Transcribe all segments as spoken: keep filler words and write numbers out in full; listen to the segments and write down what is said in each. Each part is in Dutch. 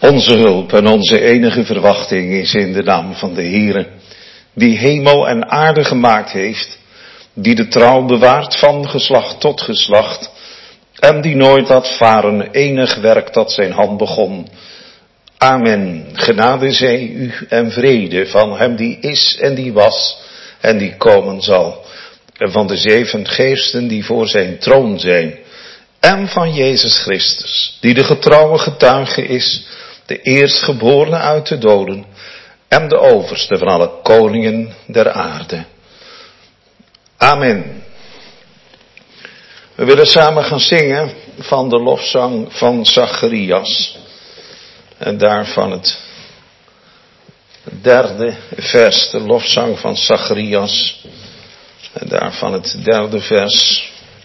Onze hulp en onze enige verwachting is in de naam van de Heere, die hemel en aarde gemaakt heeft, die de trouw bewaart van geslacht tot geslacht, en die nooit laat varen enig werk dat zijn hand begon. Amen. Genade zij u en vrede van hem die is en die was en die komen zal. En van de zeven geesten die voor zijn troon zijn. En van Jezus Christus, die de getrouwe getuige is, de eerstgeborene uit de doden en de overste van alle koningen der aarde. Amen. We willen samen gaan zingen van de lofzang van Zacharias. En daarvan het derde vers, de lofzang van Zacharias. En daarvan het derde vers.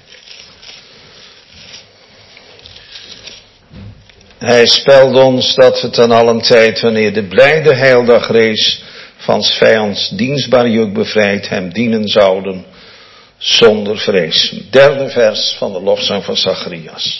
Hij spelde ons dat we ten allen tijd, wanneer de blijde heildag rees, van 's vijands dienstbaar juk bevrijd hem dienen zouden, zonder vrees. Derde vers van de lofzang van Zacharias.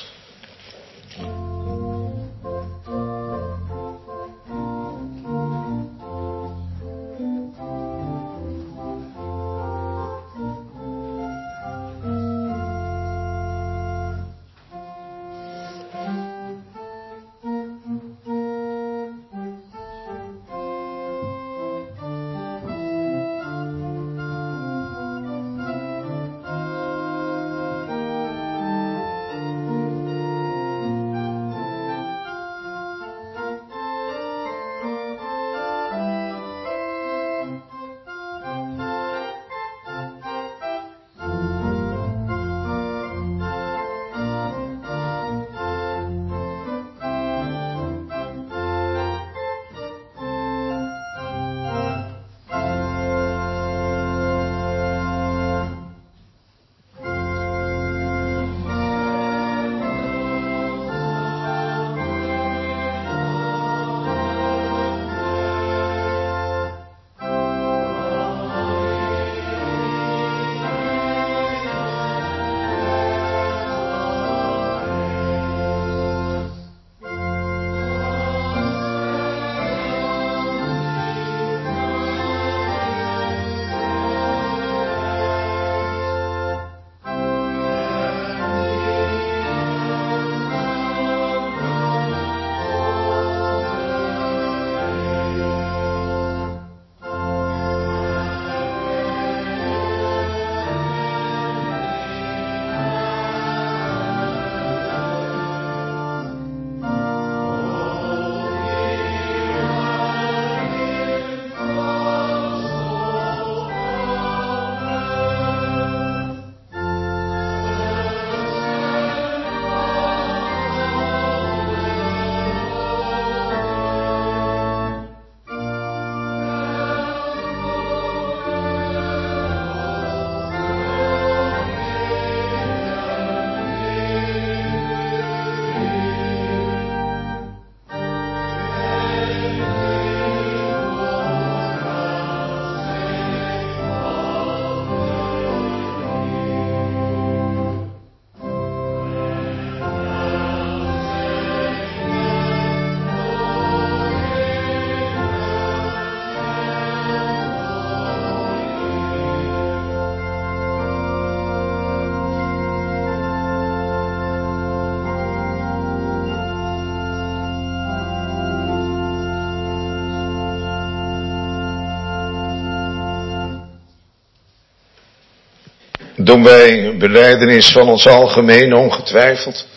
Doen wij belijdenis van ons algemeen ongetwijfeld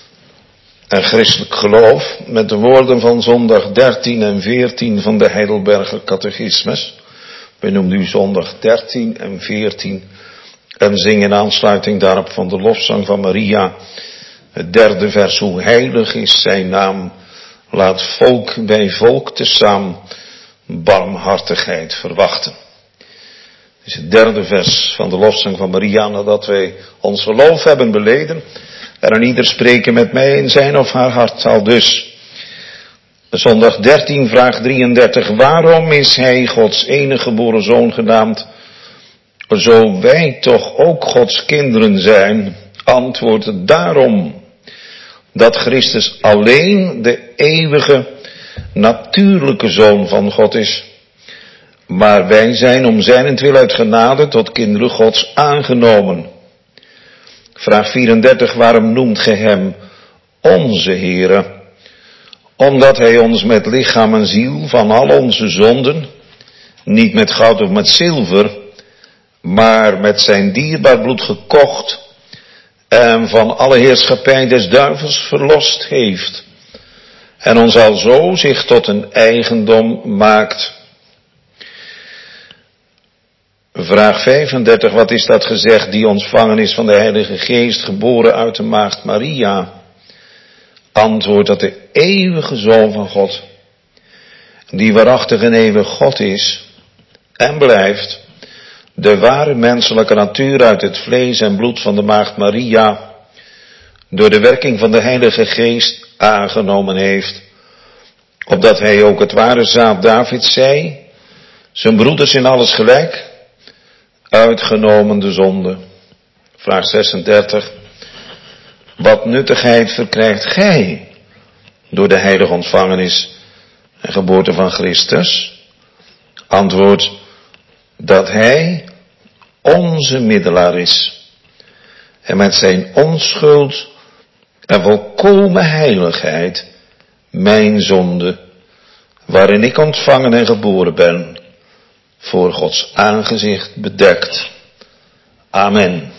en christelijk geloof met de woorden van zondag dertien en veertien van de Heidelberger Catechismus. We noemen nu zondag dertien en veertien en zingen in aansluiting daarop van de lofzang van Maria. Het derde vers, hoe heilig is zijn naam, laat volk bij volk tezaam barmhartigheid verwachten. Dit is het derde vers van de lofzang van Maria, nadat wij ons geloof hebben beleden. En aan ieder spreken met mij in zijn of haar hart al dus. Zondag dertien, vraag drieëndertig. Waarom is hij Gods enige geboren zoon genaamd? Zo wij toch ook Gods kinderen zijn? Antwoord daarom. Dat Christus alleen de eeuwige natuurlijke zoon van God is. Maar wij zijn om zijnentwil uit genade tot kinderen Gods aangenomen. Vraag vierendertig, waarom noemt ge hem onze Heere? Omdat hij ons met lichaam en ziel van al onze zonden, niet met goud of met zilver, maar met zijn dierbaar bloed gekocht en van alle heerschappij des duivels verlost heeft. En ons alzo zich tot een eigendom maakt. Vraag vijfendertig, wat is dat gezegd die ontvangen is van de Heilige Geest, geboren uit de maagd Maria? Antwoord dat de eeuwige Zoon van God, die waarachtig en eeuwig God is en blijft, de ware menselijke natuur uit het vlees en bloed van de maagd Maria, door de werking van de Heilige Geest aangenomen heeft, opdat hij ook het ware zaad Davids zij, zijn broeders in alles gelijk, uitgenomen de zonde. Vraag zesendertig. Wat nuttigheid verkrijgt gij door de heilige ontvangenis en geboorte van Christus? Antwoord, dat hij onze middelaar is en met zijn onschuld en volkomen heiligheid mijn zonde, waarin ik ontvangen en geboren ben, voor Gods aangezicht bedekt. Amen.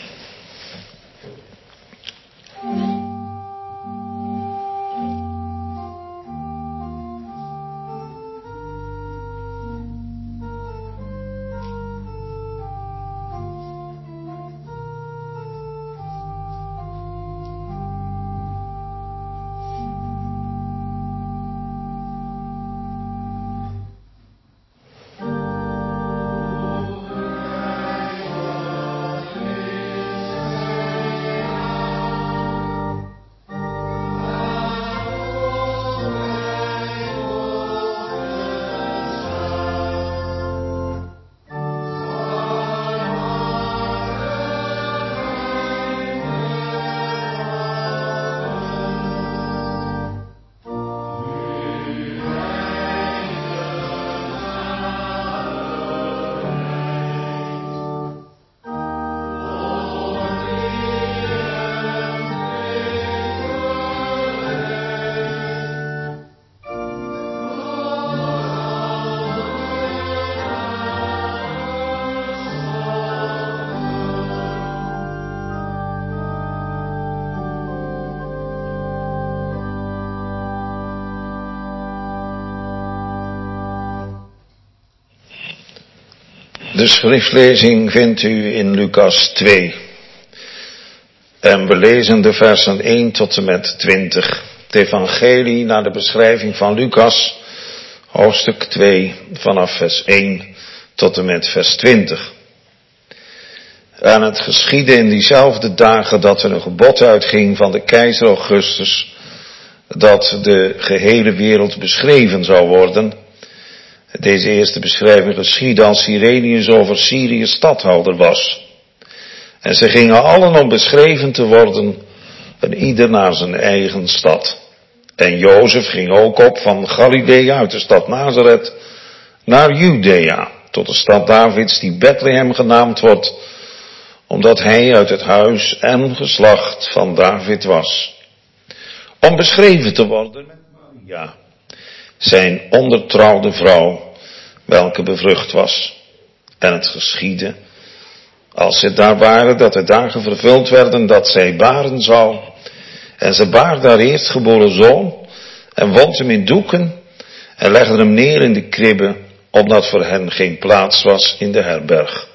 De schriftlezing vindt u in Lucas twee. En we lezen de versen één tot en met twintig. Het evangelie naar de beschrijving van Lucas, hoofdstuk twee, vanaf vers één tot en met vers twintig. En het geschiedde in diezelfde dagen dat er een gebod uitging van de keizer Augustus, dat de gehele wereld beschreven zou worden. Deze eerste beschrijving geschiedde als Cyrenius over Syrië stadhouder was. En ze gingen allen om beschreven te worden, en ieder naar zijn eigen stad. En Jozef ging ook op van Galilea uit de stad Nazareth naar Judea, tot de stad Davids die Bethlehem genaamd wordt, omdat hij uit het huis en geslacht van David was. Om beschreven te worden met Maria, zijn ondertrouwde vrouw, welke bevrucht was. En het geschiedde, als ze daar waren, dat de dagen vervuld werden dat zij baren zou. En ze baarde haar eerstgeboren zoon en wond hem in doeken en legde hem neer in de kribbe, omdat voor hen geen plaats was in de herberg.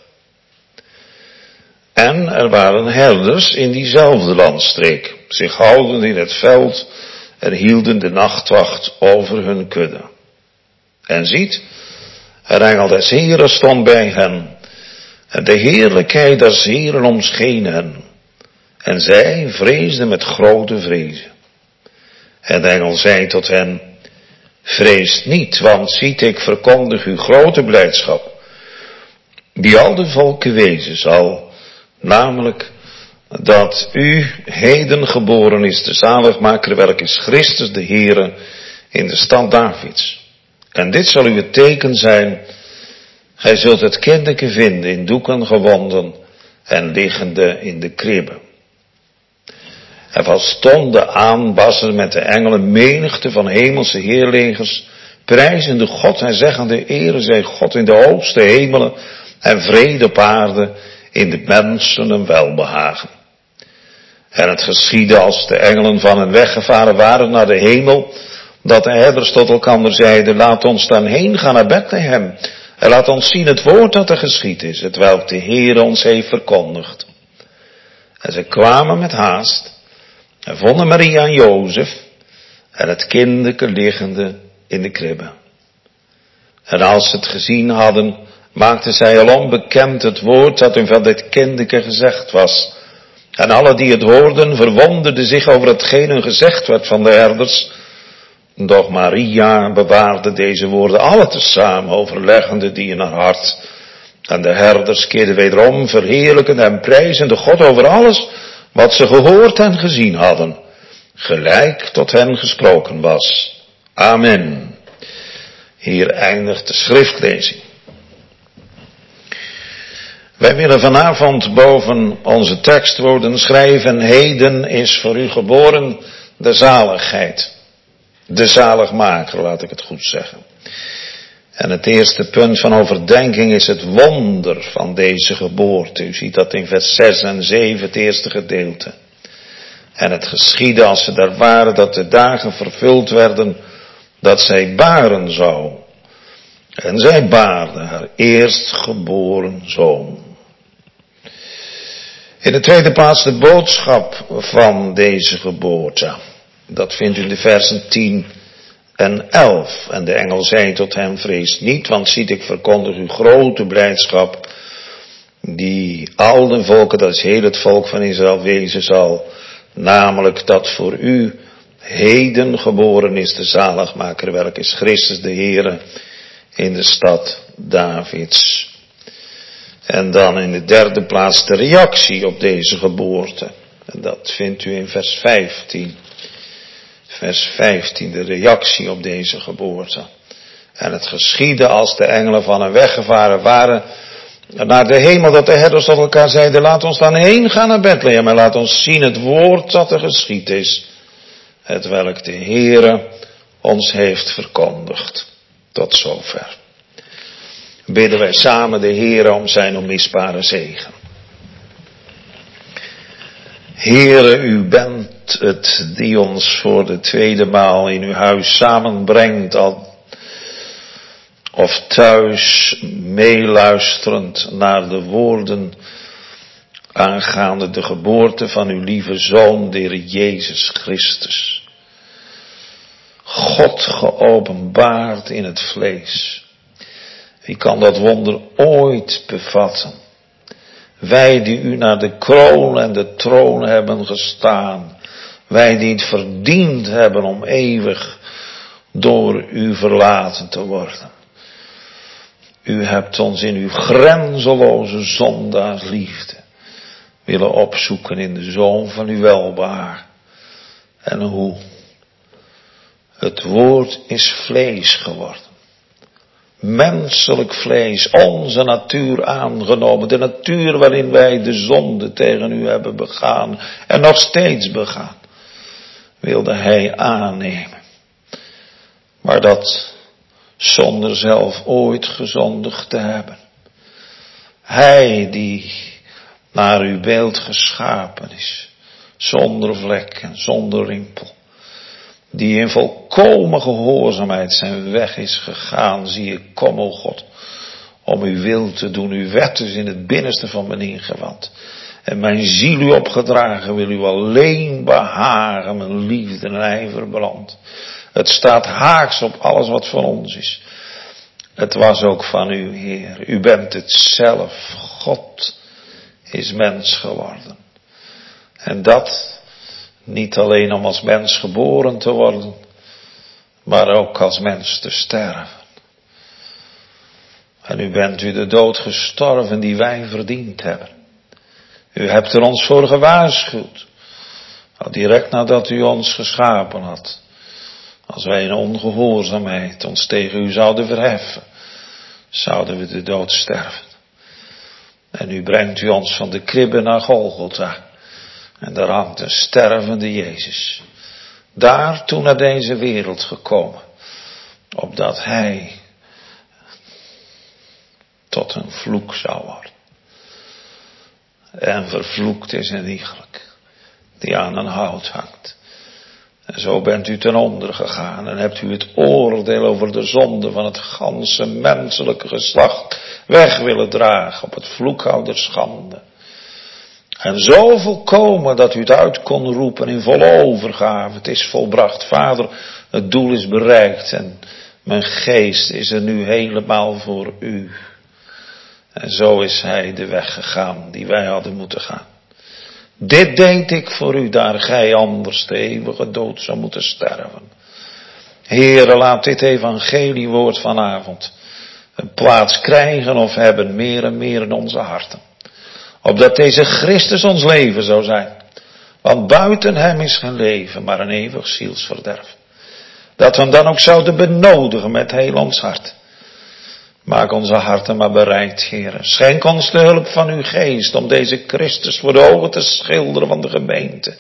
En er waren herders in diezelfde landstreek, zich houdend in het veld en hielden de nachtwacht over hun kudde. En ziet, een engel des Heren stond bij hen, en de heerlijkheid des Heren omscheen hen. En zij vreesden met grote vrezen. En de engel zei tot hen, vrees niet, want ziet, ik verkondig u grote blijdschap, die al de volken wezen zal, namelijk dat u heden geboren is de zaligmaker, welk is Christus de Heere in de stad Davids. En dit zal uw teken zijn. Gij zult het kindeke vinden in doeken gewonden en liggende in de kribbe. En van stonden aan bassen met de engelen menigte van hemelse heerlegers, prijzende God en zeggende, ere zij God in de hoogste hemelen en vrede op aarde in de mensen een welbehagen. En het geschiedde als de engelen van hen weggevaren waren naar de hemel, dat de herders tot elkander zeiden, laat ons dan heen gaan naar Bethlehem en laat ons zien het woord dat er geschied is, hetwelk de Heer ons heeft verkondigd. En ze kwamen met haast en vonden Maria en Jozef en het kindeke liggende in de kribbe. En als ze het gezien hadden, maakten zij alom bekend het woord dat hun van dit kindeke gezegd was. En alle die het hoorden verwonderden zich over hetgeen hun gezegd werd van de herders. Doch Maria bewaarde deze woorden alle tezamen, overleggende die in haar hart. En de herders keerden wederom verheerlijkend en prijzende God over alles wat ze gehoord en gezien hadden, gelijk tot hen gesproken was. Amen. Hier eindigt de schriftlezing. Wij willen vanavond boven onze tekstwoorden schrijven, heden is voor u geboren de zaligheid. De zaligmaker, laat ik het goed zeggen. En het eerste punt van overdenking is het wonder van deze geboorte. U ziet dat in vers zes en zeven, het eerste gedeelte. En het geschiedde als ze daar waren dat de dagen vervuld werden dat zij baren zou. En zij baarde haar eerstgeboren zoon. In de tweede plaats de boodschap van deze geboorte. Dat vindt u in de versen tien en elf. En de engel zei tot hem, vrees niet, want ziet ik verkondig u grote blijdschap, die al de volken, dat is heel het volk van Israël, wezen zal. Namelijk dat voor u heden geboren is de zaligmaker, welk is Christus de Heere in de stad Davids. En dan in de derde plaats de reactie op deze geboorte. En dat vindt u in vers vijftien. Vers vijftien, de reactie op deze geboorte. En het geschiedde als de engelen van hen weggevaren waren naar de hemel, dat de herders tot elkaar zeiden, laat ons dan heen gaan naar Bethlehem en laat ons zien het woord dat er geschied is, hetwelk de Heere ons heeft verkondigd. Tot zover. Bidden wij samen de Heere om zijn onmisbare zegen. Heere, u bent het die ons voor de tweede maal in uw huis samenbrengt, al of thuis meeluisterend naar de woorden aangaande de geboorte van uw lieve Zoon, de Heer Jezus Christus. God geopenbaard in het vlees. Wie kan dat wonder ooit bevatten? Wij die u naar de kroon en de troon hebben gestaan. Wij die het verdiend hebben om eeuwig door u verlaten te worden. U hebt ons in uw grenzeloze zondaarsliefde willen opzoeken in de Zoon van uw welbaar. En hoe? Het woord is vlees geworden. Menselijk vlees, onze natuur aangenomen. De natuur waarin wij de zonde tegen u hebben begaan en nog steeds begaan. Wilde hij aannemen. Maar dat zonder zelf ooit gezondigd te hebben. Hij die naar uw beeld geschapen is. Zonder vlek en zonder rimpel. Die in volkomen gehoorzaamheid zijn weg is gegaan. Zie ik, kom o God, om uw wil te doen. Uw wet is in het binnenste van mijn ingewand. En mijn ziel u opgedragen wil u alleen behagen. Mijn liefde en ijver brandt. Het staat haaks op alles wat van ons is. Het was ook van u, Heer. U bent het zelf. God is mens geworden. En dat niet alleen om als mens geboren te worden, maar ook als mens te sterven. En u bent u de dood gestorven die wij verdiend hebben. U hebt er ons voor gewaarschuwd. Al direct nadat u ons geschapen had. Als wij in ongehoorzaamheid ons tegen u zouden verheffen, zouden we de dood sterven. En nu brengt u ons van de kribbe naar Golgotha. En daar hangt een stervende Jezus. Daartoe naar deze wereld gekomen. Opdat hij tot een vloek zou worden. En vervloekt is een iegelijk die aan een hout hangt. En zo bent u ten onder gegaan en hebt u het oordeel over de zonde van het ganse menselijke geslacht weg willen dragen op het vloekhout der schande. En zo volkomen dat u het uit kon roepen in volle overgave. Het is volbracht, Vader, het doel is bereikt en mijn geest is er nu helemaal voor u. En zo is hij de weg gegaan die wij hadden moeten gaan. Dit deed ik voor u, daar gij anders de eeuwige dood zou moeten sterven. Heere, laat dit evangeliewoord vanavond een plaats krijgen of hebben meer en meer in onze harten. Opdat deze Christus ons leven zou zijn. Want buiten hem is geen leven, maar een eeuwig zielsverderf. Dat we hem dan ook zouden benodigen met heel ons hart. Maak onze harten maar bereid, Heere. Schenk ons de hulp van uw geest om deze Christus voor de ogen te schilderen van de gemeente.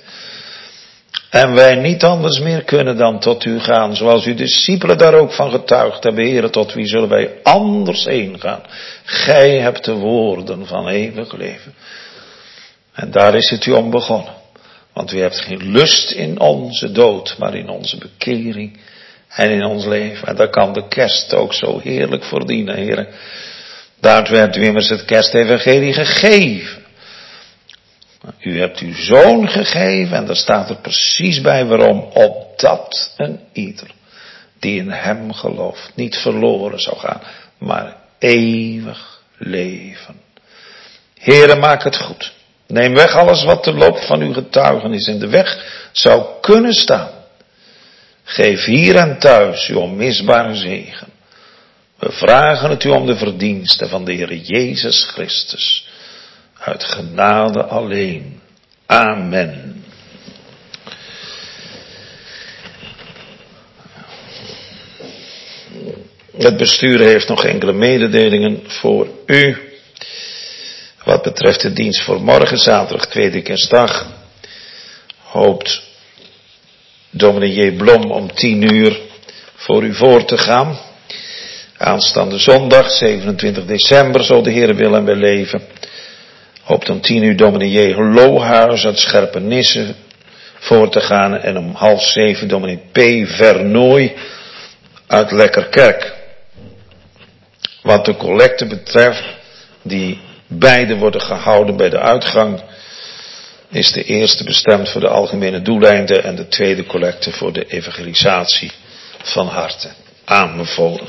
En wij niet anders meer kunnen dan tot u gaan, zoals uw discipelen daar ook van getuigd hebben. Heere, tot wie zullen wij anders heen gaan? Gij hebt de woorden van eeuwig leven. En daar is het u om begonnen. Want u hebt geen lust in onze dood, maar in onze bekering en in ons leven. En daar kan de kerst ook zo heerlijk voor dienen, Heere. Daar werd u immers het kerstevangelie gegeven. U hebt uw zoon gegeven en daar staat er precies bij waarom. Opdat een ieder die in hem gelooft niet verloren zou gaan, maar eeuwig leven. Heere, maak het goed. Neem weg alles wat de loop van uw getuigenis in de weg zou kunnen staan. Geef hier en thuis uw onmisbare zegen. We vragen het u om de verdiensten van de Heer Jezus Christus. Uit genade alleen. Amen. Het bestuur heeft nog enkele mededelingen voor u. Wat betreft de dienst voor morgen, zaterdag tweede kerstdag, hoopt dominee J. Blom om tien uur voor u voor te gaan. Aanstaande zondag, zevenentwintig december, zo de Heer wil en wij leven. Hoopt om tien uur dominee J. Lohuis uit Scherpenisse voor te gaan. En om half zeven dominee P. Vernooy uit Lekkerkerk. Wat de collecte betreft, die beide worden gehouden bij de uitgang, is de eerste bestemd voor de algemene doeleinden en de tweede collecte voor de evangelisatie van harten. Aanbevolen.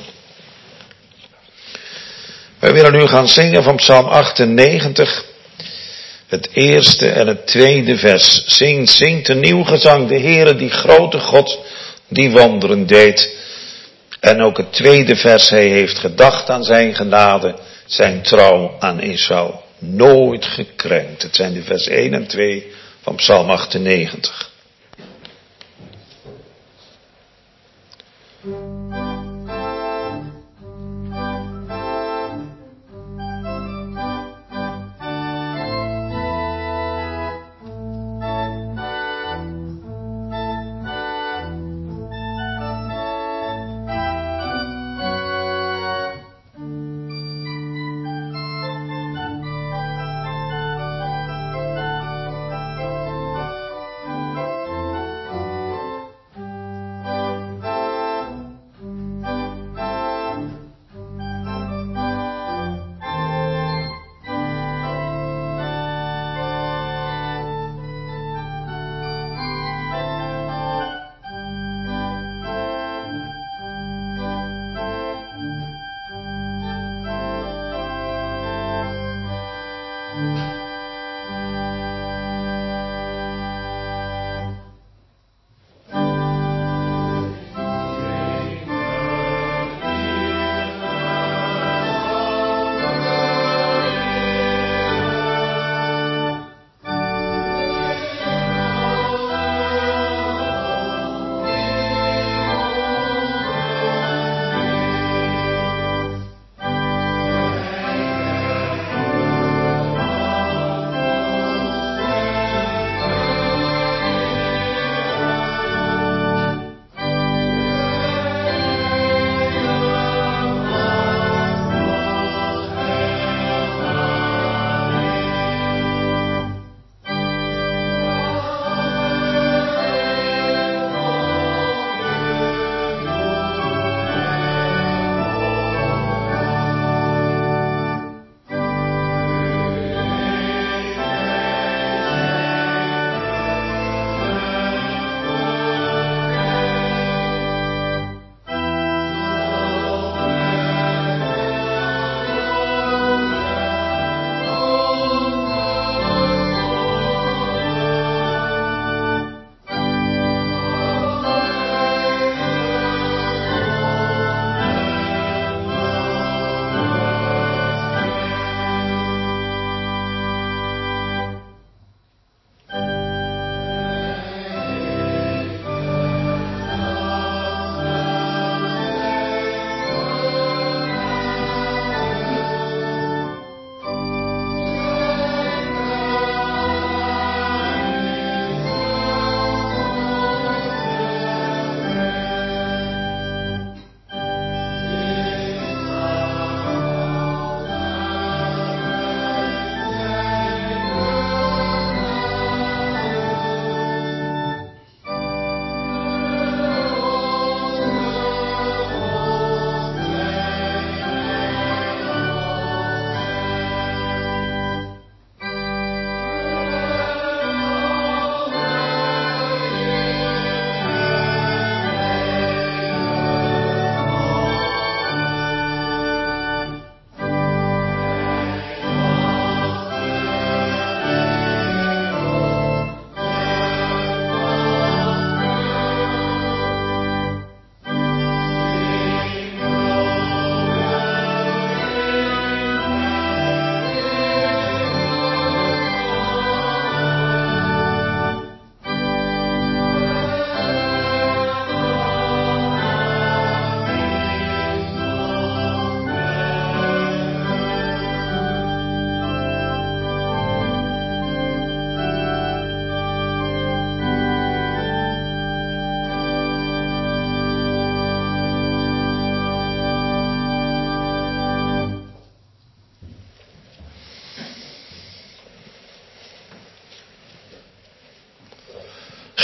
Wij willen nu gaan zingen van Psalm achtennegentig, het eerste en het tweede vers. Zing, zingt een nieuw gezang, de Heere die grote God, die wonderen deed. En ook het tweede vers, hij heeft gedacht aan zijn genade, zijn trouw aan Israël nooit gekrenkt. Het zijn de vers één en twee van Psalm achtennegentig.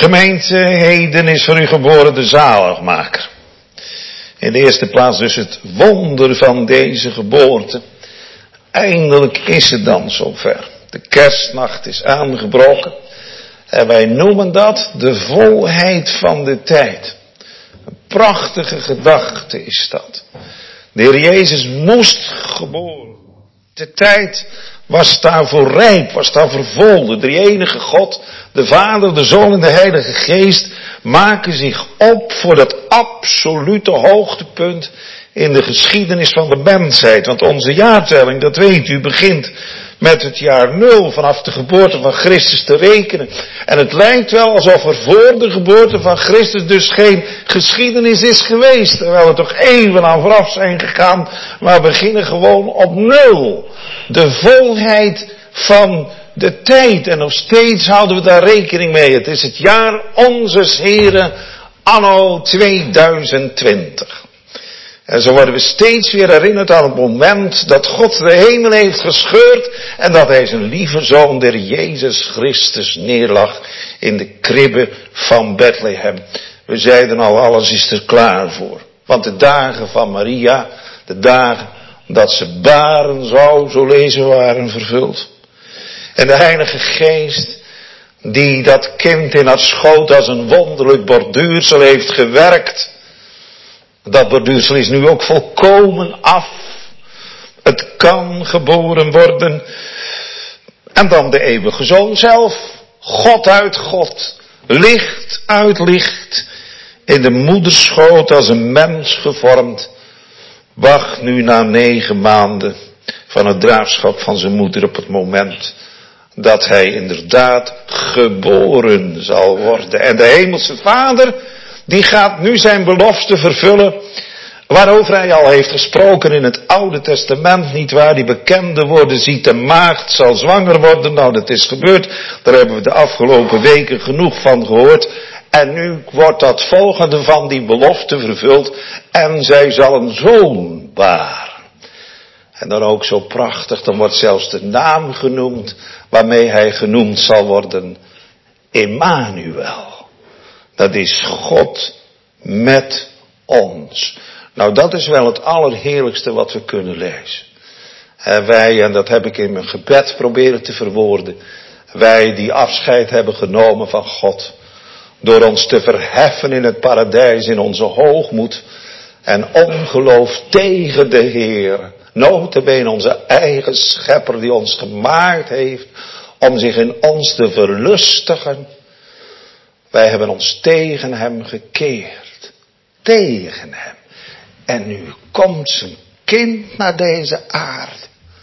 Gemeente, heden is voor u geboren de zaligmaker. In de eerste plaats dus het wonder van deze geboorte. Eindelijk is het dan zover. De kerstnacht is aangebroken. En wij noemen dat de volheid van de tijd. Een prachtige gedachte is dat. De Heer Jezus moest geboren. De tijd was daarvoor rijp, was daarvoor vol. De drie-enige God, de Vader, de Zoon en de Heilige Geest maken zich op voor dat absolute hoogtepunt in de geschiedenis van de mensheid. Want onze jaartelling, dat weet u, begint met het jaar nul vanaf de geboorte van Christus te rekenen. En het lijkt wel alsof er voor de geboorte van Christus dus geen geschiedenis is geweest. Terwijl we toch eeuwen aan vooraf zijn gegaan, maar we beginnen gewoon op nul. De volheid van de tijd. En nog steeds houden we daar rekening mee. Het is het jaar onzes Heren anno tweeduizend twintig. En zo worden we steeds weer herinnerd aan het moment dat God de hemel heeft gescheurd en dat hij zijn lieve zoon, der Jezus Christus, neerlag in de kribbe van Bethlehem. We zeiden al, alles is er klaar voor. Want de dagen van Maria, de dagen dat ze baren zou, zo lezen we, waren vervuld. En de Heilige Geest, die dat kind in haar schoot als een wonderlijk borduursel heeft gewerkt, dat borduursel is nu ook volkomen af. Het kan geboren worden. En dan de eeuwige Zoon zelf. God uit God. Licht uit licht. In de moederschoot als een mens gevormd. Wacht nu na negen maanden van het draagschap van zijn moeder op het moment dat hij inderdaad geboren zal worden. En de hemelse Vader, die gaat nu zijn belofte vervullen, waarover hij al heeft gesproken in het Oude Testament, nietwaar? Die bekende woorden, ziet de maagd zal zwanger worden. Nou, dat is gebeurd. Daar hebben we de afgelopen weken genoeg van gehoord. En nu wordt dat volgende van die belofte vervuld. En zij zal een zoon baren. En dan ook zo prachtig, dan wordt zelfs de naam genoemd waarmee hij genoemd zal worden. Emmanuel. Dat is God met ons. Nou, dat is wel het allerheerlijkste wat we kunnen lezen. En wij, en dat heb ik in mijn gebed proberen te verwoorden, wij die afscheid hebben genomen van God, door ons te verheffen in het paradijs in onze hoogmoed en ongeloof tegen de Heer, nota bene onze eigen schepper die ons gemaakt heeft om zich in ons te verlustigen. Wij hebben ons tegen hem gekeerd. Tegen hem. En nu komt zijn kind naar deze aarde.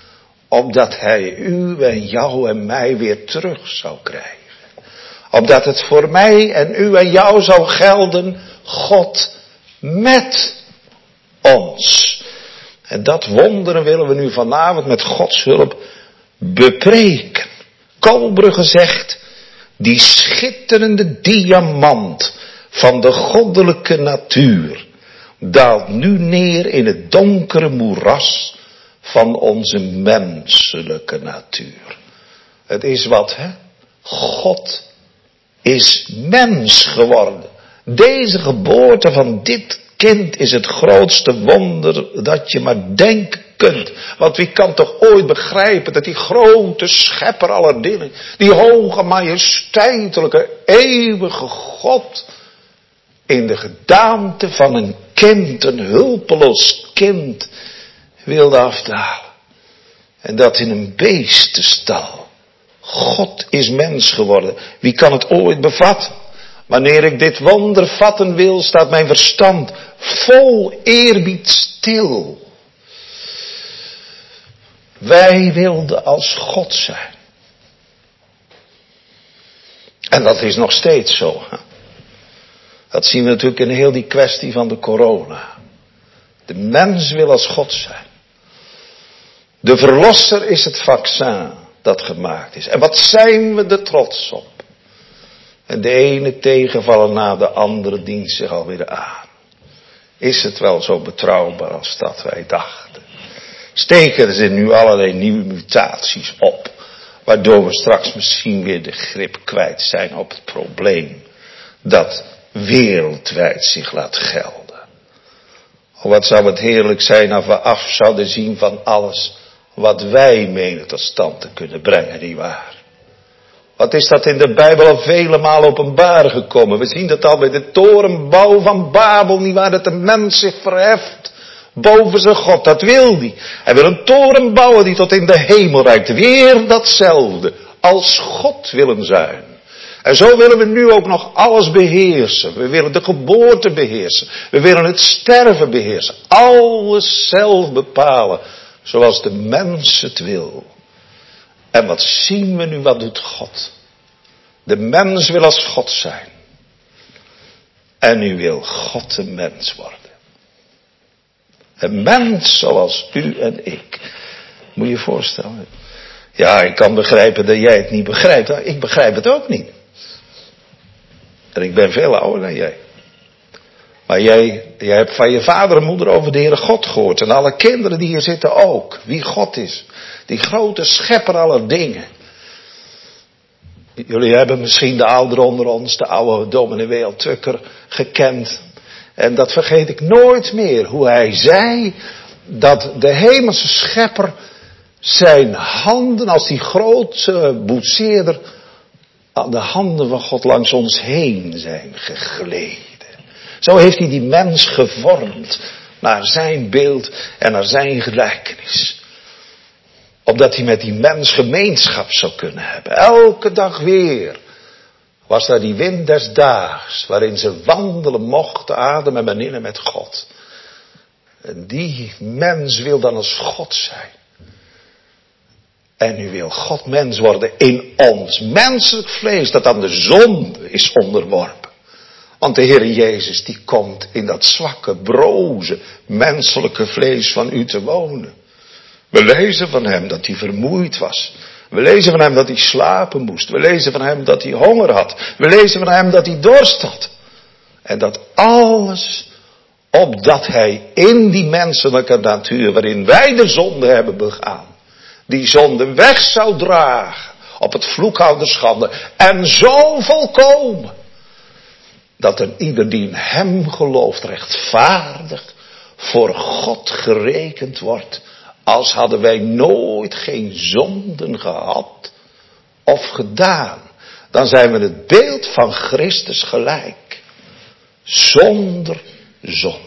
Opdat hij u en jou en mij weer terug zou krijgen. Opdat het voor mij en u en jou zou gelden. God met ons. En dat wonderen willen we nu vanavond met Gods hulp bepreken. Kolbrugge zegt, die schitterende diamant van de goddelijke natuur daalt nu neer in het donkere moeras van onze menselijke natuur. Het is wat, hè? God is mens geworden. Deze geboorte van dit kind is het grootste wonder dat je maar denken kunt. Want wie kan toch ooit begrijpen dat die grote schepper aller dingen, die hoge, majesteitelijke, eeuwige God, in de gedaante van een kind, een hulpeloos kind, wilde afdalen. En dat in een beestenstal. God is mens geworden. Wie kan het ooit bevatten? Wanneer ik dit wonder vatten wil, staat mijn verstand vol eerbied stil. Wij wilden als God zijn. En dat is nog steeds zo. Hè? Dat zien we natuurlijk in heel die kwestie van de corona. De mens wil als God zijn. De verlosser is het vaccin dat gemaakt is. En wat zijn we er trots op. En de ene tegenvallen na de andere dient zich alweer aan. Is het wel zo betrouwbaar als dat wij dachten? Steken er nu allerlei nieuwe mutaties op. Waardoor we straks misschien weer de grip kwijt zijn op het probleem dat wereldwijd zich laat gelden. Oh, wat zou het heerlijk zijn als we af zouden zien van alles wat wij menen tot stand te kunnen brengen, nietwaar? Wat is dat in de Bijbel al vele malen openbaar gekomen? We zien dat al bij de torenbouw van Babel, nietwaar, dat de mens zich verheft boven zijn God. Dat wil hij. Hij wil een toren bouwen die tot in de hemel reikt. Weer datzelfde. Als God willen zijn. En zo willen we nu ook nog alles beheersen. We willen de geboorte beheersen. We willen het sterven beheersen. Alles zelf bepalen. Zoals de mens het wil. En wat zien we nu, wat doet God? De mens wil als God zijn. En nu wil God een mens worden. Een mens zoals u en ik. Moet je je voorstellen. Ja, ik kan begrijpen dat jij het niet begrijpt. Maar ik begrijp het ook niet. En ik ben veel ouder dan jij. Maar jij, jij hebt van je vader en moeder over de Heere God gehoord. En alle kinderen die hier zitten ook. Wie God is. Die grote schepper aller dingen. Jullie hebben misschien de ouderen onder ons, de oude dominee W L Tucker, gekend. En dat vergeet ik nooit meer. Hoe hij zei dat de hemelse schepper zijn handen als die grote boetseerder aan de handen van God langs ons heen zijn gegleden. Zo heeft hij die mens gevormd naar zijn beeld en naar zijn gelijkenis. Opdat hij met die mens gemeenschap zou kunnen hebben. Elke dag weer was daar die wind des daags waarin ze wandelen mochten, ademen en beninnen met God. En die mens wil dan als God zijn. En nu wil God mens worden in ons menselijk vlees dat aan de zonde is onderworpen. Want de Heer Jezus die komt in dat zwakke, broze, menselijke vlees van u te wonen. We lezen van hem dat hij vermoeid was. We lezen van hem dat hij slapen moest. We lezen van hem dat hij honger had. We lezen van hem dat hij dorst had. En dat alles opdat hij in die menselijke natuur waarin wij de zonde hebben begaan, die zonde weg zou dragen op het vloekhouderschande. En zo volkomen dat een ieder die in hem gelooft rechtvaardig voor God gerekend wordt. Als hadden wij nooit geen zonden gehad of gedaan. Dan zijn we het beeld van Christus gelijk. Zonder zonde.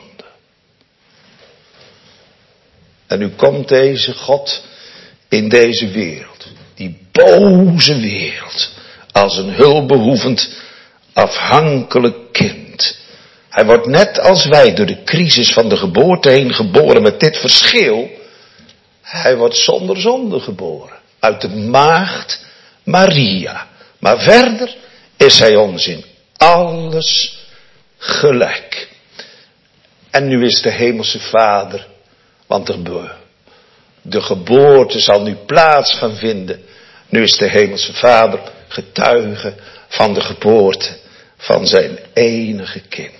En nu komt deze God in deze wereld. Die boze wereld. Als een hulpbehoevend afhankelijk kind. Hij wordt net als wij door de crisis van de geboorte heen geboren met dit verschil. Hij wordt zonder zonde geboren. Uit de maagd Maria. Maar verder is hij ons in alles gelijk. En nu is de hemelse Vader. Want de, de geboorte zal nu plaats gaan vinden. Nu is de hemelse Vader getuige van de geboorte van zijn enige kind.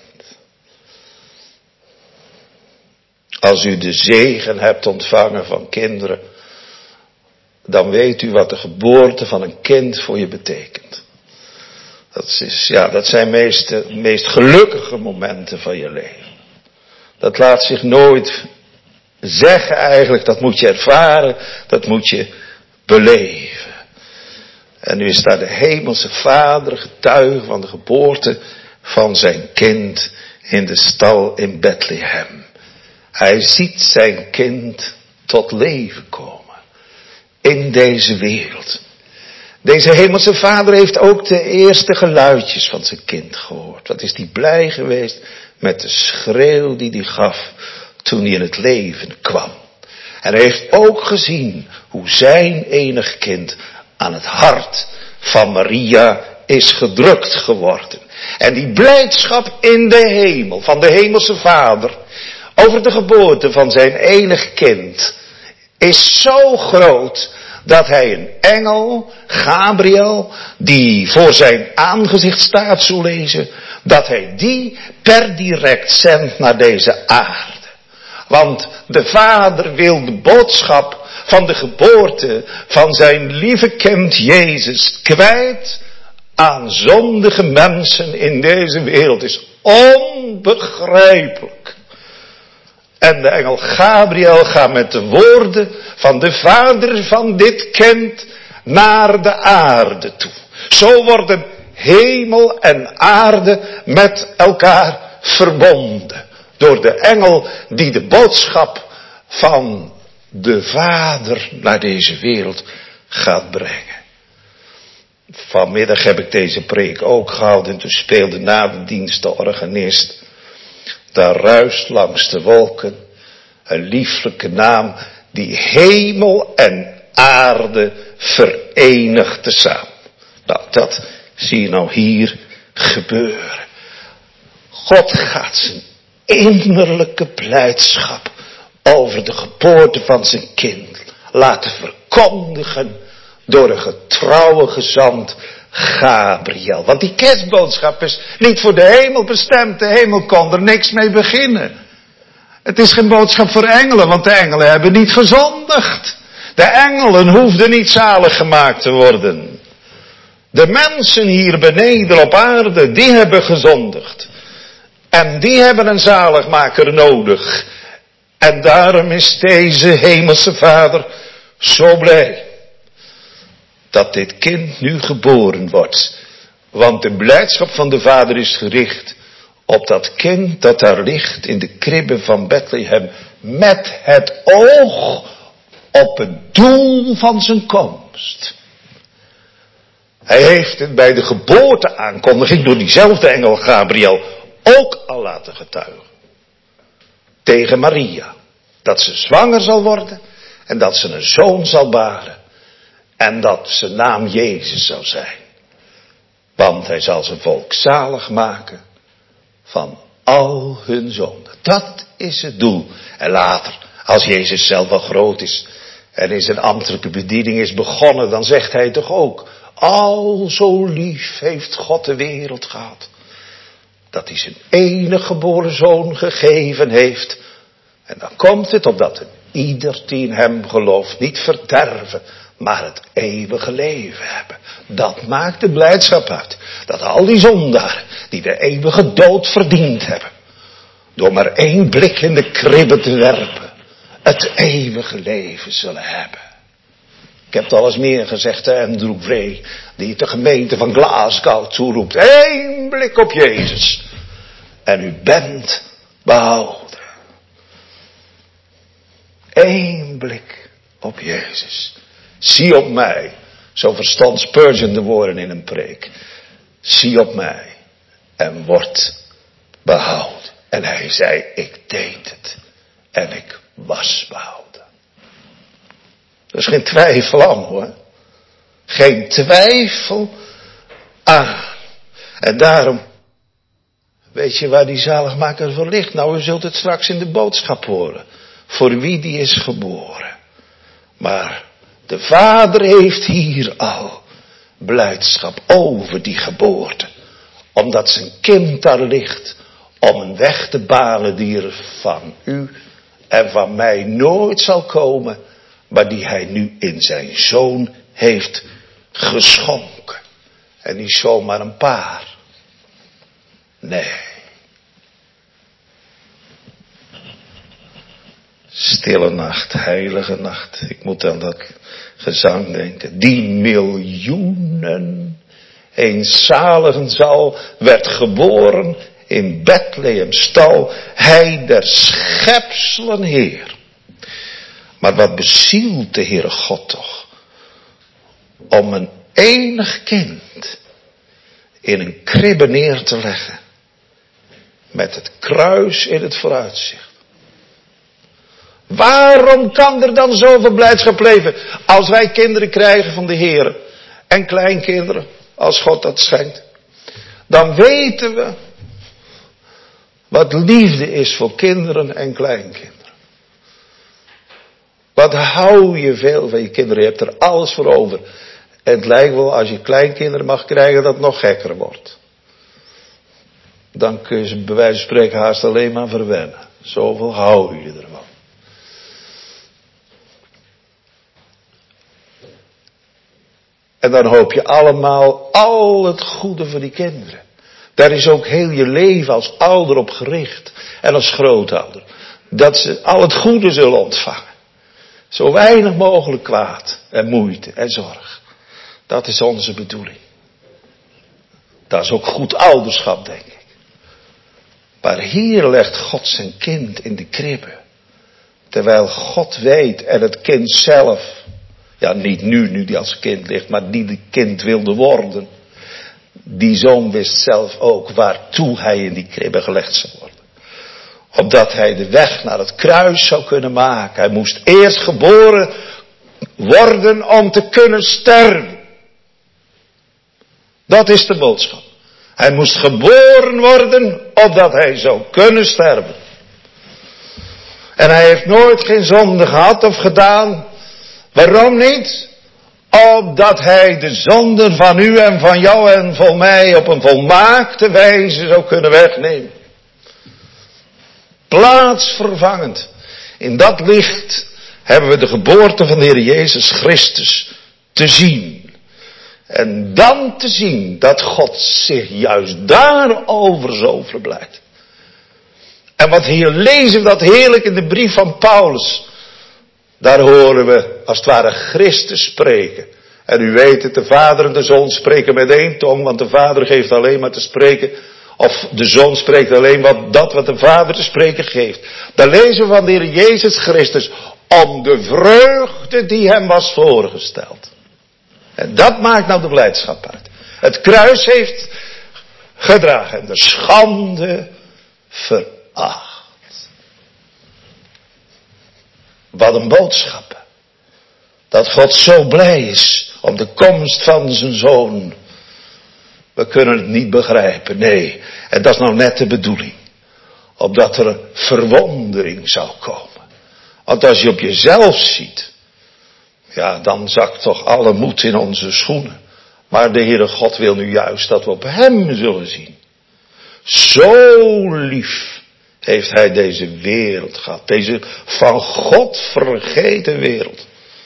Als u de zegen hebt ontvangen van kinderen, dan weet u wat de geboorte van een kind voor je betekent. Dat is, ja, dat zijn meest, de meest gelukkige momenten van je leven. Dat laat zich nooit zeggen eigenlijk, dat moet je ervaren, dat moet je beleven. En nu is daar de hemelse Vader getuige van de geboorte van zijn kind in de stal in Bethlehem. Hij ziet zijn kind tot leven komen. In deze wereld. Deze hemelse Vader heeft ook de eerste geluidjes van zijn kind gehoord. Wat is hij blij geweest met de schreeuw die hij gaf toen hij in het leven kwam. En hij heeft ook gezien hoe zijn enig kind aan het hart van Maria is gedrukt geworden. En die blijdschap in de hemel van de hemelse Vader over de geboorte van zijn enig kind is zo groot dat hij een engel, Gabriel, die voor zijn aangezicht staat, zo lezen, dat hij die per direct zendt naar deze aarde. Want de Vader wil de boodschap van de geboorte van zijn lieve kind Jezus kwijt aan zondige mensen in deze wereld is onbegrijpelijk. En de engel Gabriel gaat met de woorden van de vader van dit kind naar de aarde toe. Zo worden hemel en aarde met elkaar verbonden. Door de engel die de boodschap van de vader naar deze wereld gaat brengen. Vanmiddag heb ik deze preek ook gehouden en toen speelde na de dienst de organist. Daar ruist langs de wolken een lieflijke naam die hemel en aarde verenigt tezamen. Nou, dat zie je nou hier gebeuren. God gaat zijn innerlijke blijdschap over de geboorte van zijn kind laten verkondigen door een getrouwe gezant Gabriel. Want die kerstboodschap is niet voor de hemel bestemd. De hemel kon er niks mee beginnen. Het is geen boodschap voor engelen, want de engelen hebben niet gezondigd. De engelen hoefden niet zalig gemaakt te worden. De mensen hier beneden op aarde, die hebben gezondigd. En die hebben een zaligmaker nodig. En daarom is deze hemelse vader zo blij dat dit kind nu geboren wordt. Want de blijdschap van de vader is gericht op dat kind dat daar ligt in de kribbe van Bethlehem. Met het oog op het doel van zijn komst. Hij heeft het bij de geboorteaankondiging door diezelfde engel Gabriel ook al laten getuigen. Tegen Maria. Dat ze zwanger zal worden en dat ze een zoon zal baren. En dat zijn naam Jezus zou zijn. Want hij zal zijn volk zalig maken van al hun zonden. Dat is het doel. En later, als Jezus zelf al groot is en in zijn ambtelijke bediening is begonnen, dan zegt hij toch ook: al zo lief heeft God de wereld gehad, dat hij zijn enige geboren zoon gegeven heeft. En dan komt het opdat een ieder die in hem gelooft niet verderven, maar het eeuwige leven hebben. Dat maakt de blijdschap uit. Dat al die zondaren die de eeuwige dood verdiend hebben, door maar één blik in de kribbe te werpen, het eeuwige leven zullen hebben. Ik heb het al eens meer gezegd, hè, Andrew Wray, die de gemeente van Glasgow toeroept: Eén blik op Jezus en u bent behouden. Eén blik op Jezus. Zie op mij. Zo verstond Spurgeon de woorden in een preek. Zie op mij en word behouden. En hij zei: ik deed het en ik was behouden. Er is geen twijfel aan, hoor. Geen twijfel aan. En daarom, weet je waar die zaligmaker voor ligt? Nou, u zult het straks in de boodschap horen. Voor wie die is geboren. Maar de vader heeft hier al blijdschap over die geboorte. Omdat zijn kind daar ligt om een weg te banen die er van u en van mij nooit zal komen, maar die hij nu in zijn zoon heeft geschonken. En niet zomaar een paar. Nee. Stille nacht, heilige nacht. Ik moet aan dat gezang denken. Die miljoenen eenzaligen zal, werd geboren in Bethlehem stal, hij der schepselen Heer. Maar wat bezielt de Heere God toch? Om een enig kind in een kribbe neer te leggen. Met het kruis in het vooruitzicht. Waarom kan er dan zoveel blijdschap leven als wij kinderen krijgen van de Heere en kleinkinderen, als God dat schenkt? Dan weten we wat liefde is voor kinderen en kleinkinderen. Wat hou je veel van je kinderen, je hebt er alles voor over. En het lijkt wel, als je kleinkinderen mag krijgen, dat het nog gekker wordt. Dan kun je ze bij wijze van spreken haast alleen maar verwennen. Zoveel hou je ervan. En dan hoop je allemaal al het goede voor die kinderen. Daar is ook heel je leven als ouder op gericht. En als grootouder. Dat ze al het goede zullen ontvangen. Zo weinig mogelijk kwaad en moeite en zorg. Dat is onze bedoeling. Dat is ook goed ouderschap, denk ik. Maar hier legt God zijn kind in de kribbe. Terwijl God weet en het kind zelf, ja niet nu, nu die als kind ligt, maar die de kind wilde worden. Die zoon wist zelf ook waartoe hij in die kribbe gelegd zou worden. Opdat hij de weg naar het kruis zou kunnen maken. Hij moest eerst geboren worden om te kunnen sterven. Dat is de boodschap. Hij moest geboren worden opdat hij zou kunnen sterven. En hij heeft nooit geen zonde gehad of gedaan. Waarom niet? Opdat hij de zonden van u en van jou en van mij op een volmaakte wijze zou kunnen wegnemen. Plaatsvervangend. In dat licht hebben we de geboorte van de Heer Jezus Christus te zien. En dan te zien dat God zich juist daarover zo verblijdt. En wat hier lezen we dat heerlijk in de brief van Paulus. Daar horen we als het ware Christus spreken. En u weet het, de Vader en de Zoon spreken met één tong. Want de Vader geeft alleen maar te spreken. Of de Zoon spreekt alleen wat, dat wat de Vader te spreken geeft. Daar lezen we van de Heer Jezus Christus. Om de vreugde die hem was voorgesteld. En dat maakt nou de blijdschap uit. Het kruis heeft gedragen. En de schande veracht. Wat een boodschap. Dat God zo blij is om de komst van zijn zoon. We kunnen het niet begrijpen, nee. En dat is nou net de bedoeling. Opdat er verwondering zou komen. Want als je op jezelf ziet. Ja, dan zakt toch alle moed in onze schoenen. Maar de Heere God wil nu juist dat we op hem zullen zien. Zo lief heeft hij deze wereld gehad. Deze van God vergeten wereld.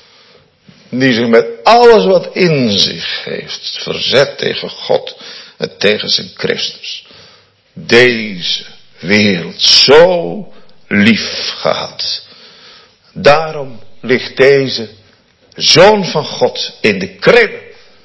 Die zich met alles wat in zich heeft verzet tegen God en tegen zijn Christus. Deze wereld zo lief gehad. Daarom ligt deze Zoon van God in de kribbe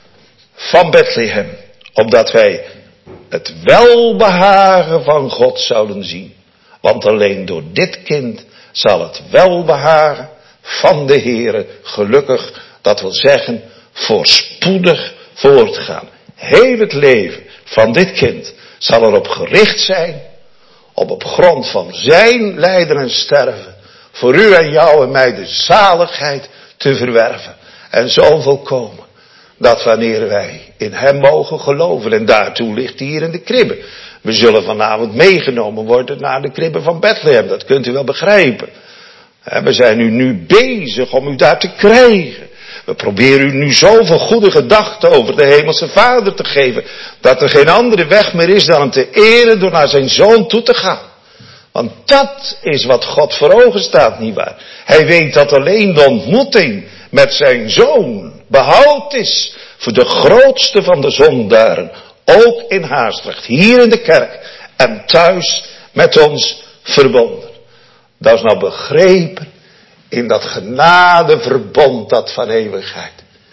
van Bethlehem. Opdat wij het welbehagen van God zouden zien. Want alleen door dit kind zal het welbehagen van de Heere gelukkig, dat wil zeggen voorspoedig voortgaan. Heel het leven van dit kind zal erop gericht zijn om op grond van zijn lijden en sterven voor u en jou en mij de zaligheid te verwerven. En zo volkomen dat wanneer wij in hem mogen geloven, en daartoe ligt hij hier in de kribbe. We zullen vanavond meegenomen worden naar de kribbe van Bethlehem, dat kunt u wel begrijpen. We zijn nu, nu bezig om u daar te krijgen. We proberen u nu zoveel goede gedachten over de hemelse Vader te geven, dat er geen andere weg meer is dan hem te eren door naar zijn Zoon toe te gaan. Want dat is wat God voor ogen staat, nietwaar? Hij weet dat alleen de ontmoeting met zijn Zoon behoud is voor de grootste van de zondaren. Ook in Haastrecht, hier in de kerk en thuis met ons verbonden. Dat is nou begrepen in dat genadeverbond dat van eeuwigheid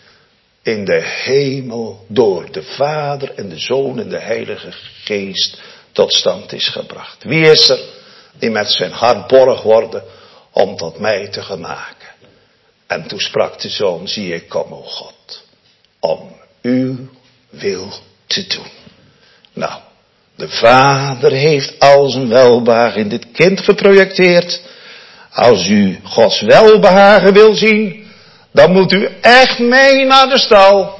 in de hemel door de Vader en de Zoon en de Heilige Geest tot stand is gebracht. Wie is er die met zijn hart borg worden om tot mij te gemaken? En toen sprak de Zoon, zie ik kom, o God, om uw wil te doen. Nou, de Vader heeft al zijn welbehagen in dit kind geprojecteerd. Als u Gods welbehagen wil zien, dan moet u echt mee naar de stal.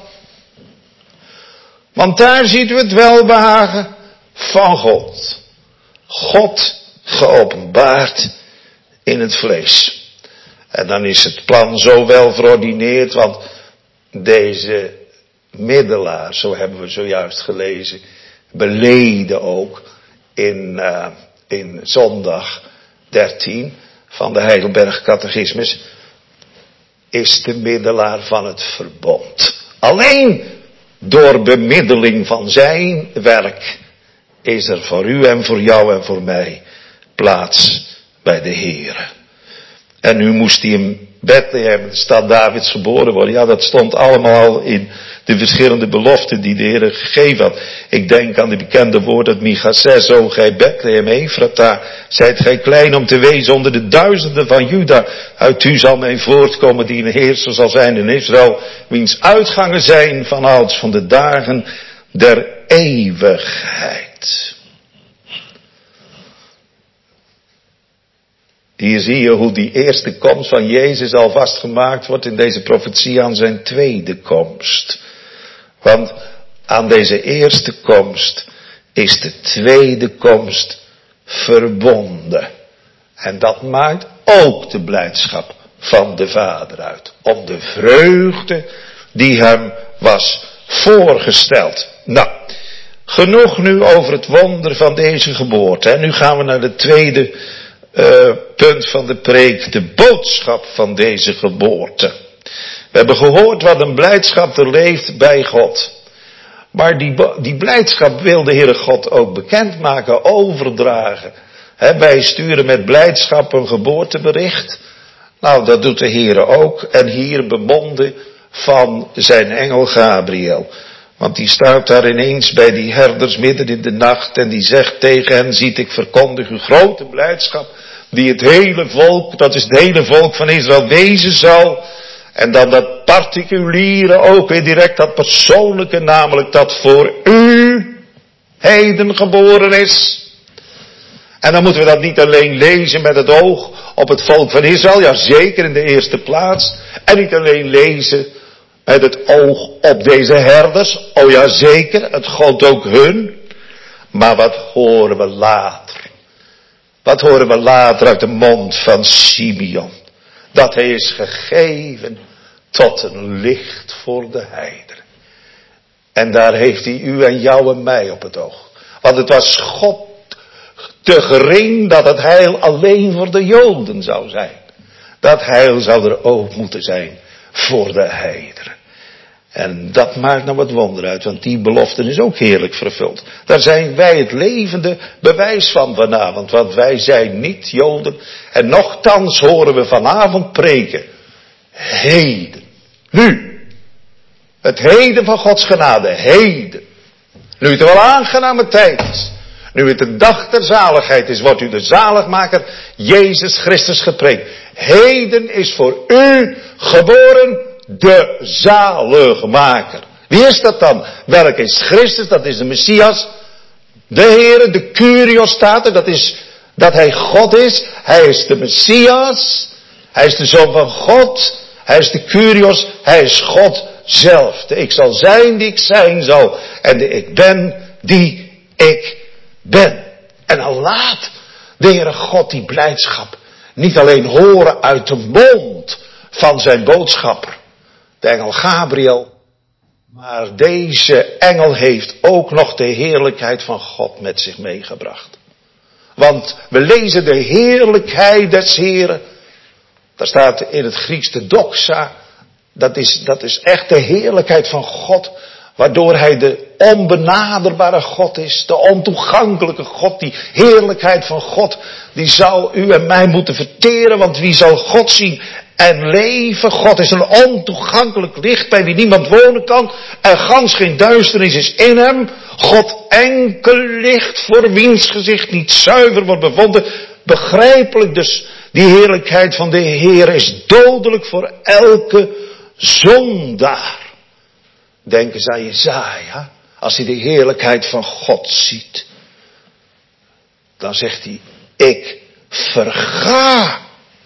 Want daar ziet u het welbehagen van God. God geopenbaard in het vlees. En dan is het plan zo wel verordineerd, want deze middelaar, zo hebben we zojuist gelezen, beleden ook in, uh, in zondag dertien van de Heidelberg Catechismus, is de middelaar van het verbond. Alleen door bemiddeling van zijn werk is er voor u en voor jou en voor mij plaats bij de Heere. En nu moest hij in Bethlehem, de stad Davids, geboren worden. Ja, dat stond allemaal in de verschillende beloften die de Heere gegeven had. Ik denk aan de bekende woord uit Micha zes. O gij Bethlehem Ephrata, zijt gij klein om te wezen onder de duizenden van Juda. Uit u zal mij voortkomen die een heerser zal zijn in Israël. Wiens uitgangen zijn van ouds, van de dagen der eeuwigheid. Hier zie je hoe die eerste komst van Jezus al vastgemaakt wordt in deze profetie aan zijn tweede komst. Want aan deze eerste komst is de tweede komst verbonden. En dat maakt ook de blijdschap van de Vader uit. Om de vreugde die hem was voorgesteld. Nou, genoeg nu over het wonder van deze geboorte. En nu gaan we naar de tweede Uh, punt van de preek, de boodschap van deze geboorte. We hebben gehoord wat een blijdschap er leeft bij God. Maar die, die blijdschap wil de Heere God ook bekendmaken, overdragen. He, wij sturen met blijdschap een geboortebericht. Nou, dat doet de Heere ook. En hier bemonden van zijn engel Gabriel. Want die staat daar ineens bij die herders midden in de nacht. En die zegt tegen hen, ziet ik verkondig uw grote blijdschap. Die het hele volk, dat is het hele volk van Israël, wezen zal. En dan dat particuliere ook weer direct, dat persoonlijke, namelijk dat voor u heden geboren is. En dan moeten we dat niet alleen lezen met het oog op het volk van Israël, ja zeker in de eerste plaats. En niet alleen lezen met het oog op deze herders, oh ja zeker, het gold ook hun. Maar wat horen we later? Wat horen we later uit de mond van Simeon? Dat hij is gegeven tot een licht voor de heidenen. En daar heeft hij u en jou en mij op het oog. Want het was God te gering dat het heil alleen voor de Joden zou zijn. Dat heil zou er ook moeten zijn voor de heidenen. En dat maakt nou wat wonder uit, want die belofte is ook heerlijk vervuld. Daar zijn wij het levende bewijs van vanavond, want wij zijn niet Joden. En nochtans horen we vanavond preken. Heden. Nu. Het heden van Gods genade. Heden. Nu het wel aangename tijd is. Nu het de dag der zaligheid is, wordt u de zaligmaker Jezus Christus gepreekt. Heden is voor u geboren de zaligmaker. Wie is dat dan? Welk is Christus? Dat is de Messias. De Heere, de Kyrios staat er. Dat is dat hij God is. Hij is de Messias. Hij is de Zoon van God. Hij is de Kyrios. Hij is God zelf. De ik zal zijn die ik zijn zal. En de ik ben die ik ben. En dan laat de Heere God die blijdschap niet alleen horen uit de mond van zijn boodschapper, de engel Gabriel, maar deze engel heeft ook nog de heerlijkheid van God met zich meegebracht. Want we lezen de heerlijkheid des Heren. Daar staat in het Grieks de doxa. Dat is, dat is echt de heerlijkheid van God. Waardoor hij de onbenaderbare God is. De ontoegankelijke God. Die heerlijkheid van God. Die zou u en mij moeten verteren. Want wie zal God zien en leven? God is een ontoegankelijk licht bij wie niemand wonen kan. En gans geen duisternis is in hem. God enkel licht voor wiens gezicht niet zuiver wordt bevonden. Begrijpelijk dus. Die heerlijkheid van de Heer is dodelijk voor elke zondaar. Denk eens aan Jesaja. Als hij de heerlijkheid van God ziet. Dan zegt hij. Ik verga.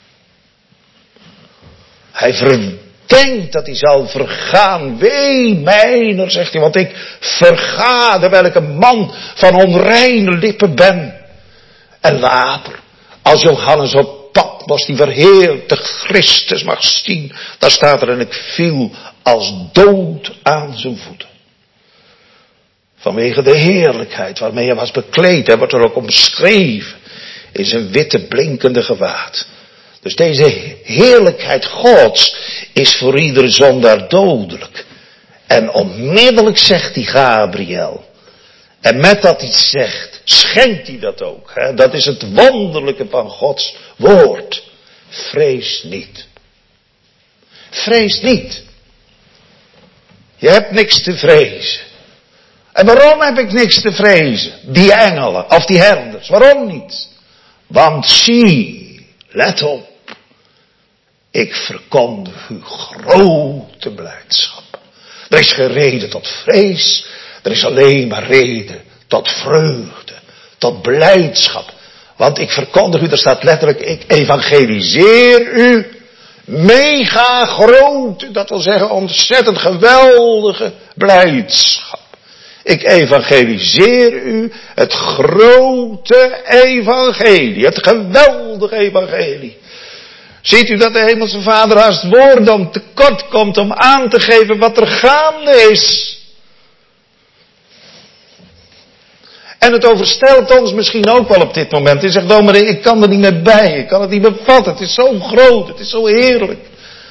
Hij verdenkt dat hij zal vergaan. Wee mijner, zegt hij. Want ik verga terwijl ik een man van onreine lippen ben. En later. Als Johannes op Patmos die verheerlijkte Christus mag zien. Daar staat er en ik viel als dood aan zijn voeten. Vanwege de heerlijkheid waarmee hij was bekleed. Hij wordt er ook omschreven. In zijn witte blinkende gewaad. Dus deze heerlijkheid Gods is voor iedere zondaar dodelijk. En onmiddellijk zegt die Gabriel. En met dat hij zegt, schenkt hij dat ook. Hè? Dat is het wonderlijke van Gods woord. Vrees niet. Vrees niet. Je hebt niks te vrezen. En waarom heb ik niks te vrezen? Die engelen of die herders. Waarom niet? Want zie, let op. Ik verkondig u grote blijdschap. Er is geen reden tot vrees. Er is alleen maar reden tot vreugde. Tot blijdschap. Want ik verkondig u, er staat letterlijk, ik evangeliseer u. Mega grote, dat wil zeggen ontzettend geweldige blijdschap. Ik evangeliseer u het grote evangelie. Het geweldige evangelie. Ziet u dat de hemelse Vader haast woorden om tekort komt om aan te geven wat er gaande is. En het overstelt ons misschien ook wel op dit moment. Hij zegt, dominee, ik kan er niet meer bij. Ik kan het niet bevatten. Het is zo groot. Het is zo heerlijk.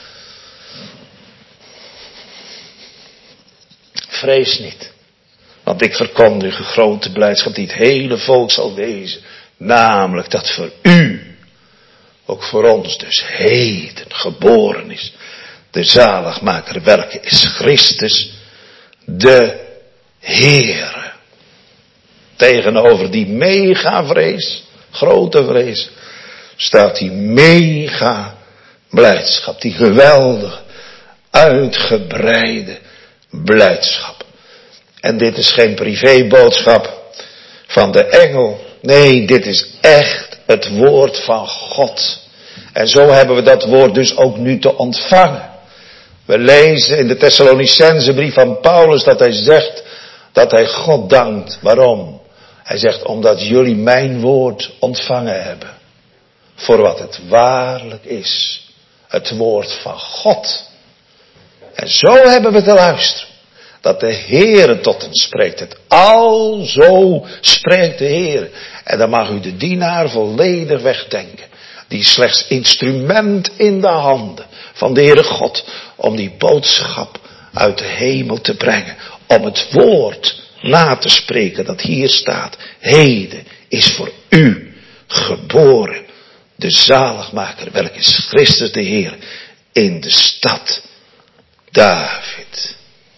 Vrees niet. Want ik verkondig een grote blijdschap die het hele volk zal wezen. Namelijk dat voor u, ook voor ons dus heden geboren is. De zaligmaker, welke is Christus, de Heere. Tegenover die mega vrees, grote vrees, staat die mega blijdschap. Die geweldige, uitgebreide blijdschap. En dit is geen privéboodschap van de engel. Nee, dit is echt het woord van God. En zo hebben we dat woord dus ook nu te ontvangen. We lezen in de Thessalonicense brief van Paulus dat hij zegt dat hij God dankt. Waarom? Hij zegt, omdat jullie mijn woord ontvangen hebben. Voor wat het waarlijk is. Het woord van God. En zo hebben we te luisteren. Dat de Heere tot ons spreekt. Het alzo spreekt de Heere. En dan mag u de dienaar volledig wegdenken. Die slechts instrument in de handen van de Heere God. Om die boodschap uit de hemel te brengen. Om het woord na te spreken dat hier staat. Heden is voor u geboren de zaligmaker. Welke is Christus de Heer in de stad David.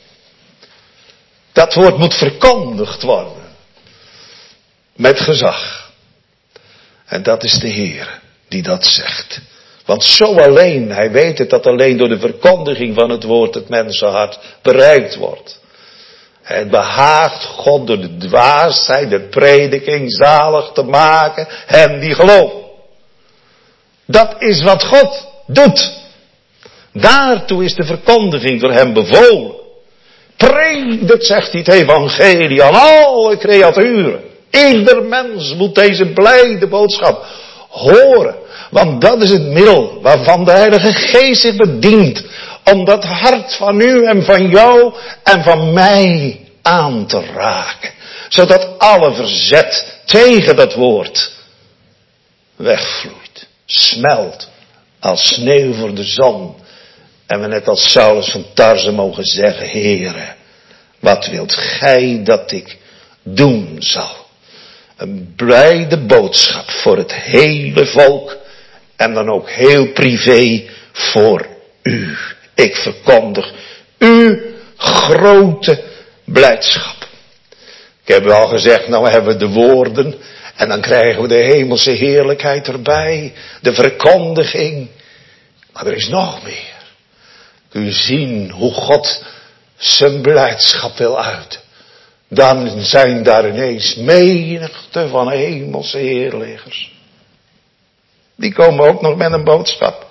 Dat woord moet verkondigd worden. Met gezag. En dat is de Heer die dat zegt. Want zo alleen, hij weet het, dat alleen door de verkondiging van het woord het mensenhart bereikt wordt. Het behaagt God door de dwaasheid, de prediking zalig te maken, hen die geloven. Dat is wat God doet. Daartoe is de verkondiging door hem bevolen. Predikt, zegt hij, het evangelie aan alle creaturen. Ieder mens moet deze blijde boodschap horen. Want dat is het middel waarvan de Heilige Geest zich bedient. Om dat hart van u en van jou en van mij aan te raken. Zodat alle verzet tegen dat woord wegvloeit. Smelt als sneeuw voor de zon. En we net als Saulus van Tarse mogen zeggen, Heere, wat wilt gij dat ik doen zal? Een blijde boodschap voor het hele volk. En dan ook heel privé voor u. Ik verkondig uw grote blijdschap. Ik heb al gezegd, nou hebben we de woorden. En dan krijgen we de hemelse heerlijkheid erbij. De verkondiging. Maar er is nog meer. Kun je zien hoe God zijn blijdschap wil uiten. Dan zijn daar ineens menigte van hemelse heerlegers. Die komen ook nog met een boodschap.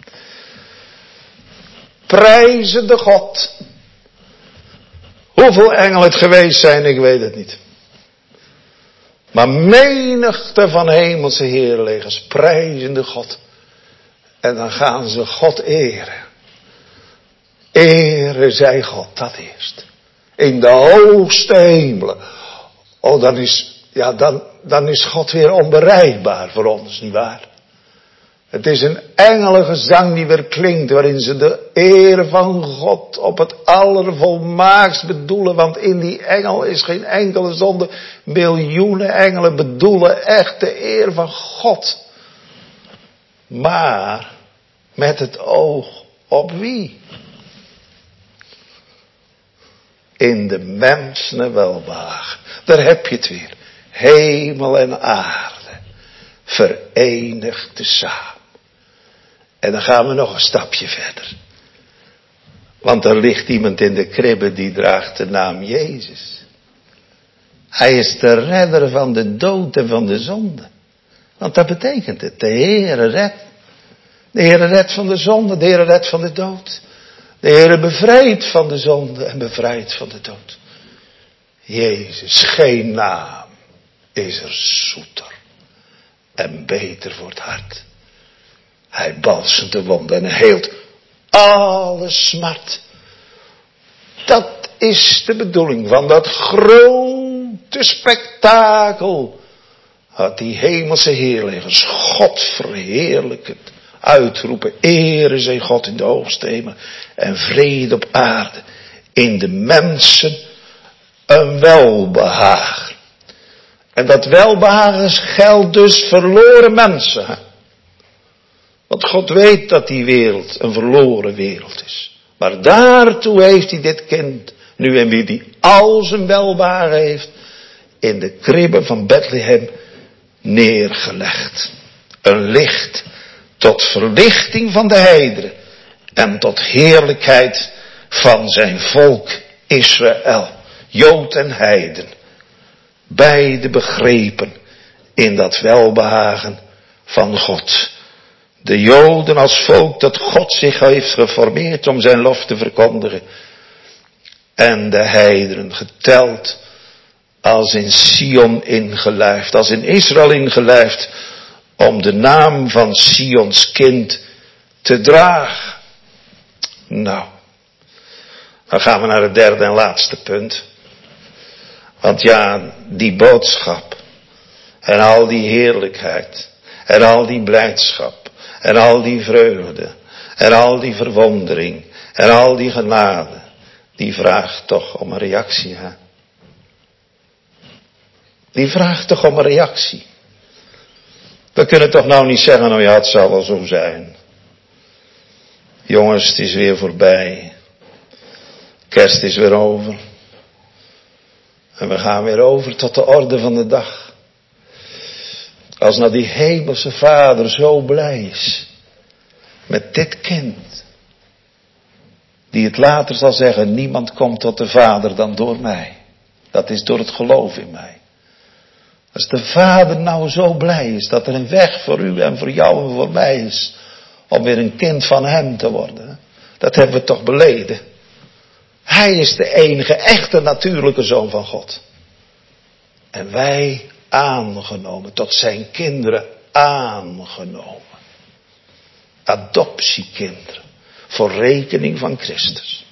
Prijzende God. Hoeveel engelen het geweest zijn, ik weet het niet. Maar menigte van hemelse heerlegers prijzende God. En dan gaan ze God eren. Ere zij God, dat eerst. In de hoogste hemelen. Oh, dan is, ja, dan, dan is God weer onbereikbaar voor ons, nietwaar? Het is een engelengezang die weer klinkt, waarin ze de eer van God op het allervolmaakst bedoelen. Want in die engel is geen enkele zonde. Miljoenen engelen bedoelen echt de eer van God. Maar met het oog op wie? In de mensen welbehagen. Daar heb je het weer. Hemel en aarde verenigd tezamen. En dan gaan we nog een stapje verder. Want er ligt iemand in de kribbe die draagt de naam Jezus. Hij is de redder van de dood en van de zonde. Want dat betekent het. De Heere redt. De Heere redt van de zonde. De Heere redt van de dood. De Heere bevrijdt van de zonde en bevrijdt van de dood. Jezus, geen naam is er zoeter en beter voor het hart. Hij balsemt de wonden en heelt alle smart. Dat is de bedoeling van dat grote spektakel. Dat die hemelse heerleggers God verheerlijkend uitroepen. Ere zij God in de hoogste hemel en vrede op aarde. In de mensen een welbehagen. En dat welbehagen geldt dus verloren mensen. Want God weet dat die wereld een verloren wereld is. Maar daartoe heeft hij dit kind nu en wie die al zijn welbehagen heeft in de kribbe van Bethlehem neergelegd. Een licht tot verlichting van de heidenen en tot heerlijkheid van zijn volk Israël, Jood en heiden. Beide begrepen in dat welbehagen van God. De Joden als volk dat God zich heeft geformeerd om zijn lof te verkondigen. En de heidenen geteld als in Sion ingelijfd, als in Israël ingelijfd, om de naam van Sions kind te dragen. Nou, dan gaan we naar het derde en laatste punt. Want ja, die boodschap en al die heerlijkheid en al die blijdschap en al die vreugde en al die verwondering en al die genade, die vraagt toch om een reactie, hè? Die vraagt toch om een reactie. We kunnen toch nou niet zeggen, nou ja, het zal wel zo zijn. Jongens, het is weer voorbij. Kerst is weer over. En we gaan weer over tot de orde van de dag. Als nou die hemelse vader zo blij is met dit kind, die het later zal zeggen, niemand komt tot de vader dan door mij. Dat is door het geloof in mij. Als de vader nou zo blij is dat er een weg voor u en voor jou en voor mij is om weer een kind van hem te worden. Dat hebben we toch beleden. Hij is de enige echte natuurlijke zoon van God. En wij aangenomen, tot zijn kinderen aangenomen. Adoptiekinderen. Voor rekening van Christus.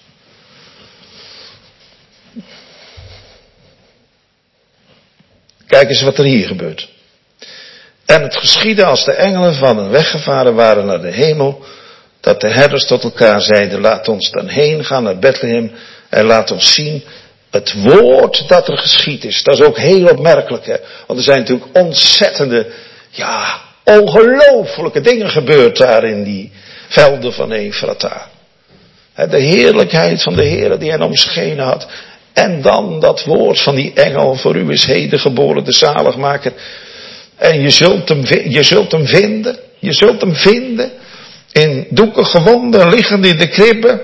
Kijk eens wat er hier gebeurt. En het geschiedde als de engelen van hen weggevaren waren naar de hemel, dat de herders tot elkaar zeiden, laat ons dan heen gaan naar Bethlehem en laat ons zien het woord dat er geschied is. Dat is ook heel opmerkelijk, hè? Want er zijn natuurlijk ontzettende, ja, ongelooflijke dingen gebeurd daar in die velden van Efrata. De heerlijkheid van de Heer die hen omschenen had. En dan dat woord van die engel, voor u is heden geboren de zaligmaker. En je zult hem, je zult hem vinden, je zult hem vinden in doeken gewonden, liggend in de kribbe.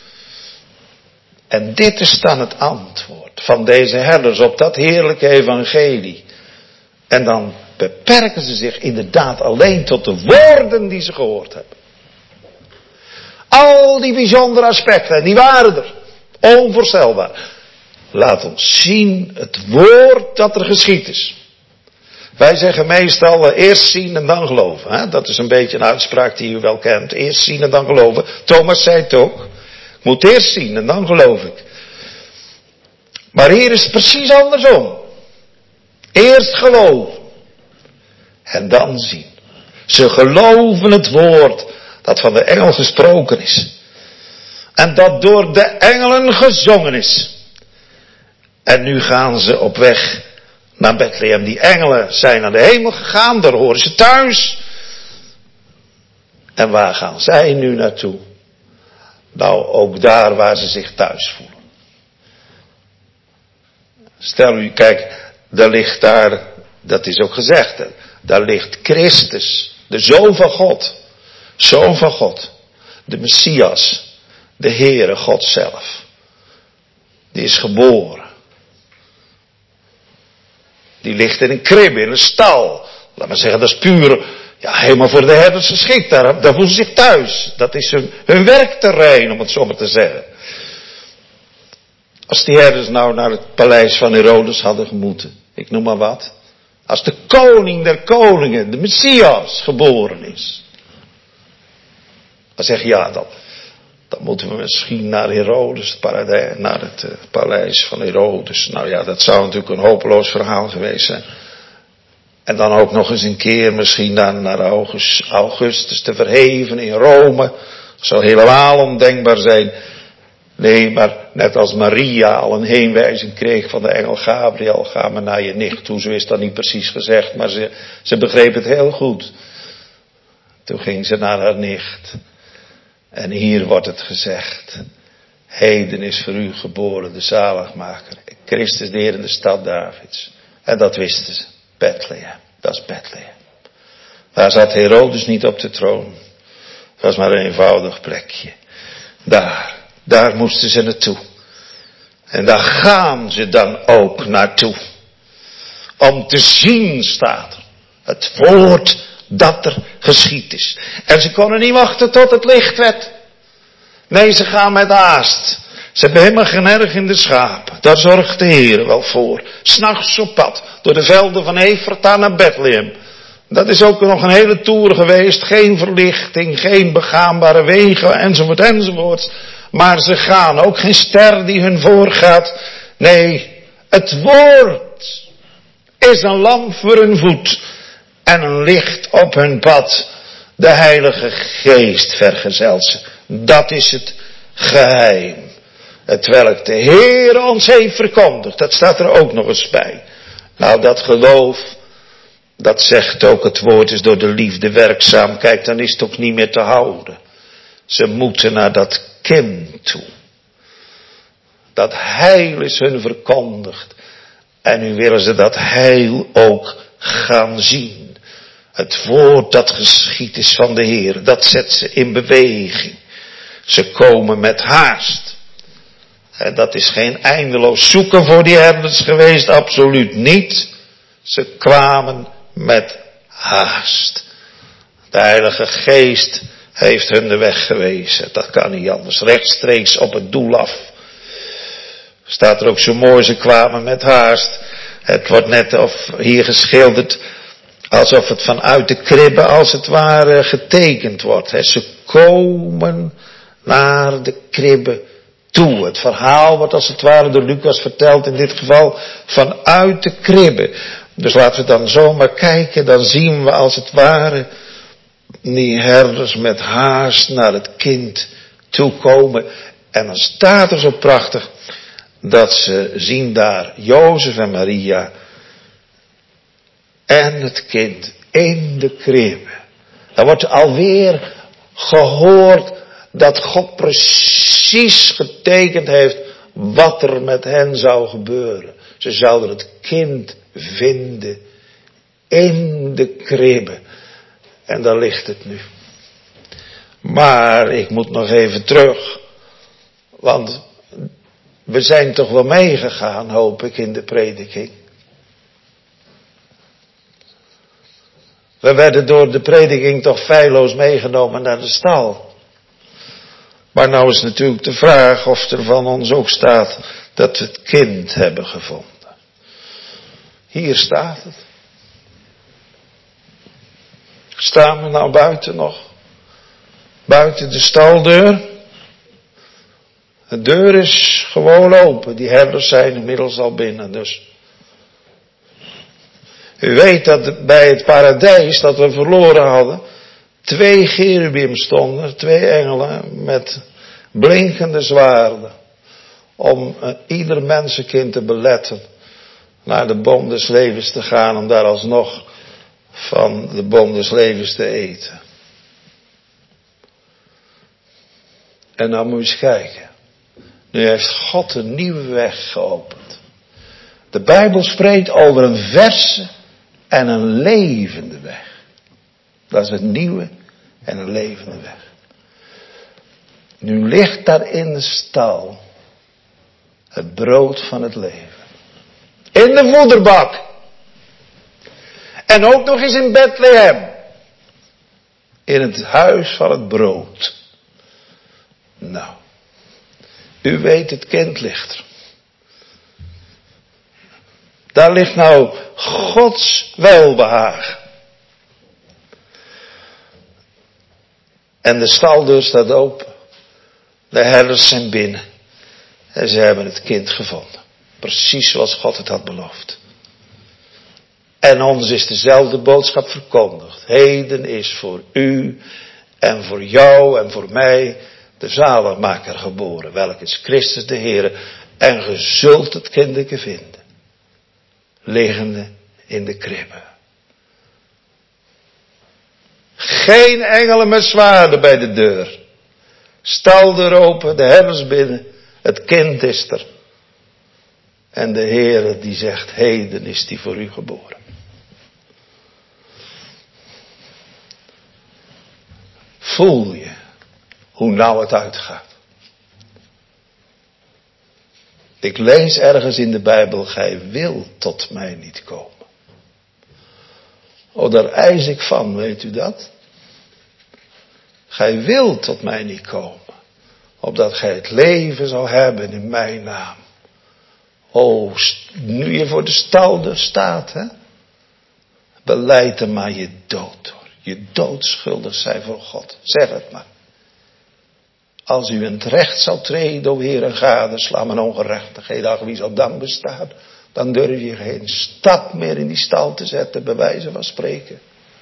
En dit is dan het antwoord van deze herders op dat heerlijke evangelie. En dan beperken ze zich inderdaad alleen tot de woorden die ze gehoord hebben. Al die bijzondere aspecten, die waren er. Onvoorstelbaar. Laat ons zien het woord dat er geschied is. Wij zeggen meestal uh, eerst zien en dan geloven. Hè? Dat is een beetje een uitspraak die u wel kent. Eerst zien en dan geloven. Thomas zei het ook. Ik moet eerst zien en dan geloof ik. Maar hier is het precies andersom. Eerst geloven. En dan zien. Ze geloven het woord dat van de engel gesproken is. En dat door de engelen gezongen is. En nu gaan ze op weg naar Bethlehem. Die engelen zijn naar de hemel gegaan, daar horen ze thuis. En waar gaan zij nu naartoe? Nou, ook daar waar ze zich thuis voelen. Stel u, kijk, daar ligt daar, dat is ook gezegd, daar ligt Christus, de Zoon van God. Zoon van God. De Messias. De Heere God zelf. Die is geboren. Die ligt in een kribbe, in een stal. Laat maar zeggen, dat is puur, ja, helemaal voor de herders geschikt. Daar, daar voelen ze zich thuis. Dat is hun, hun werkterrein, om het zo maar te zeggen. Als die herders nou naar het paleis van Herodes hadden gemoeten. Ik noem maar wat. Als de koning der koningen, de Messias, geboren is. Dan zeg je, ja, dan, dan moeten we misschien naar Herodes, het paradijs, naar het uh, paleis van Herodes. Nou ja, dat zou natuurlijk een hopeloos verhaal geweest zijn. En dan ook nog eens een keer misschien naar, naar Augustus, Augustus te verheven in Rome. Dat zou helemaal ondenkbaar zijn. Nee, maar net als Maria al een heenwijzing kreeg van de engel Gabriel, ga maar naar je nicht toe. Zo is dat niet precies gezegd, maar ze, ze begreep het heel goed. Toen ging ze naar haar nicht. En hier wordt het gezegd. Heden is voor u geboren de zaligmaker. Christus de Heer in de stad Davids. En dat wisten ze. Bethlehem. Dat is Bethlehem. Daar zat Herodes niet op de troon. Dat was maar een eenvoudig plekje. Daar. Daar moesten ze naartoe. En daar gaan ze dan ook naartoe. Om te zien, staat er. Het woord dat er geschied is. En ze konden niet wachten tot het licht werd. Nee, ze gaan met haast. Ze hebben helemaal geen erg in de schapen. Daar zorgt de Heer wel voor. 'S Nachts op pad. Door de velden van Efrata naar Bethlehem. Dat is ook nog een hele toer geweest. Geen verlichting, geen begaanbare wegen, enzovoort, enzovoort. Maar ze gaan. Ook geen ster die hun voorgaat. Nee, het woord is een lamp voor hun voet. En een licht op hun pad. De Heilige Geest vergezelt ze. Dat is het geheim. Het welk de Heer ons heeft verkondigd. Dat staat er ook nog eens bij. Nou, dat geloof, dat zegt ook het woord is door de liefde werkzaam. Kijk, dan is het ook niet meer te houden. Ze moeten naar dat kind toe. Dat heil is hun verkondigd. En nu willen ze dat heil ook gaan zien. Het woord dat geschied is van de Heer, dat zet ze in beweging. Ze komen met haast. En dat is geen eindeloos zoeken voor die herders geweest, absoluut niet. Ze kwamen met haast. De Heilige Geest heeft hun de weg gewezen. Dat kan niet anders. Rechtstreeks op het doel af. Staat er ook zo mooi, ze kwamen met haast. Het wordt net of hier geschilderd alsof het vanuit de kribbe als het ware getekend wordt. Ze komen naar de kribbe toe. Het verhaal wordt als het ware door Lucas verteld, in dit geval vanuit de kribbe. Dus laten we dan zomaar kijken, dan zien we als het ware die herders met haast naar het kind toekomen. En dan staat er zo prachtig dat ze zien daar Jozef en Maria en het kind in de kribbe. Dan wordt alweer gehoord dat God precies getekend heeft wat er met hen zou gebeuren. Ze zouden het kind vinden in de kribbe. En daar ligt het nu. Maar ik moet nog even terug. Want we zijn toch wel meegegaan, hoop ik, in de prediking. We werden door de prediking toch feilloos meegenomen naar de stal. Maar nou is natuurlijk de vraag of er van ons ook staat dat we het kind hebben gevonden. Hier staat het. Staan we nou buiten nog? Buiten de staldeur? De deur is gewoon open. Die herders zijn inmiddels al binnen. Dus U weet dat bij het paradijs dat we verloren hadden, twee cherubim stonden, twee engelen met blinkende zwaarden. Om uh, ieder mensenkind te beletten naar de boom des levens te gaan, om daar alsnog van de boom des levens te eten. En dan moet je eens kijken. Nu heeft God een nieuwe weg geopend. De Bijbel spreekt over een verse en een levende weg. Dat is een nieuwe en een levende weg. Nu ligt daar in de stal het brood van het leven. In de voederbak. En ook nog eens in Bethlehem. In het huis van het brood. Nou. U weet, het kind ligt er. Daar ligt nou Gods welbehagen. En de staldeur staat open. De herders zijn binnen. En ze hebben het kind gevonden. Precies zoals God het had beloofd. En ons is dezelfde boodschap verkondigd. Heden is voor u en voor jou en voor mij de zaligmaker geboren. Welk is Christus de Heere. En ge zult het kindje vinden. Liggende in de kribbe. Geen engelen met zwaarden bij de deur. Staldeur open, de herders binnen. Het kind is er. En de Heere die zegt, heden is die voor u geboren. Voel je hoe nauw het uitgaat. Ik lees ergens in de Bijbel, gij wilt tot mij niet komen. Oh, daar eis ik van, weet u dat? Gij wilt tot mij niet komen. Opdat gij het leven zou hebben in mijn naam. Oh, nu je voor de staldeur staat, hè. Beleid er maar je dood hoor. Je doodschuldig zijn voor God. Zeg het maar. Als u in het recht zou treden, o Heer, en gadeslaan mijn ongerechtigheden, ach, wie zal dan bestaan? Dan durf je geen stap meer in die stal te zetten, bij wijze van spreken.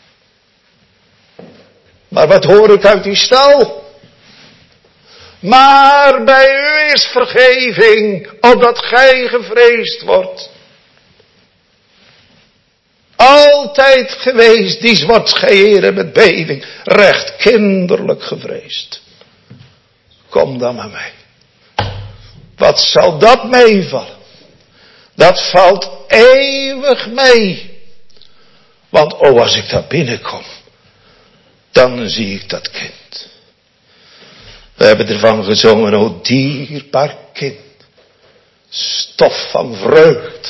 Maar wat hoor ik uit die stal? Maar bij u is vergeving, opdat gij gevreesd wordt. Altijd geweest, dies wordt gij, Heere, met beving, recht kinderlijk gevreesd. Kom dan met mij. Wat zal dat meevallen? Dat valt eeuwig mee. Want oh, als ik daar binnenkom, dan zie ik dat kind. We hebben ervan gezongen, o dierbaar kind. Stof van vreugd.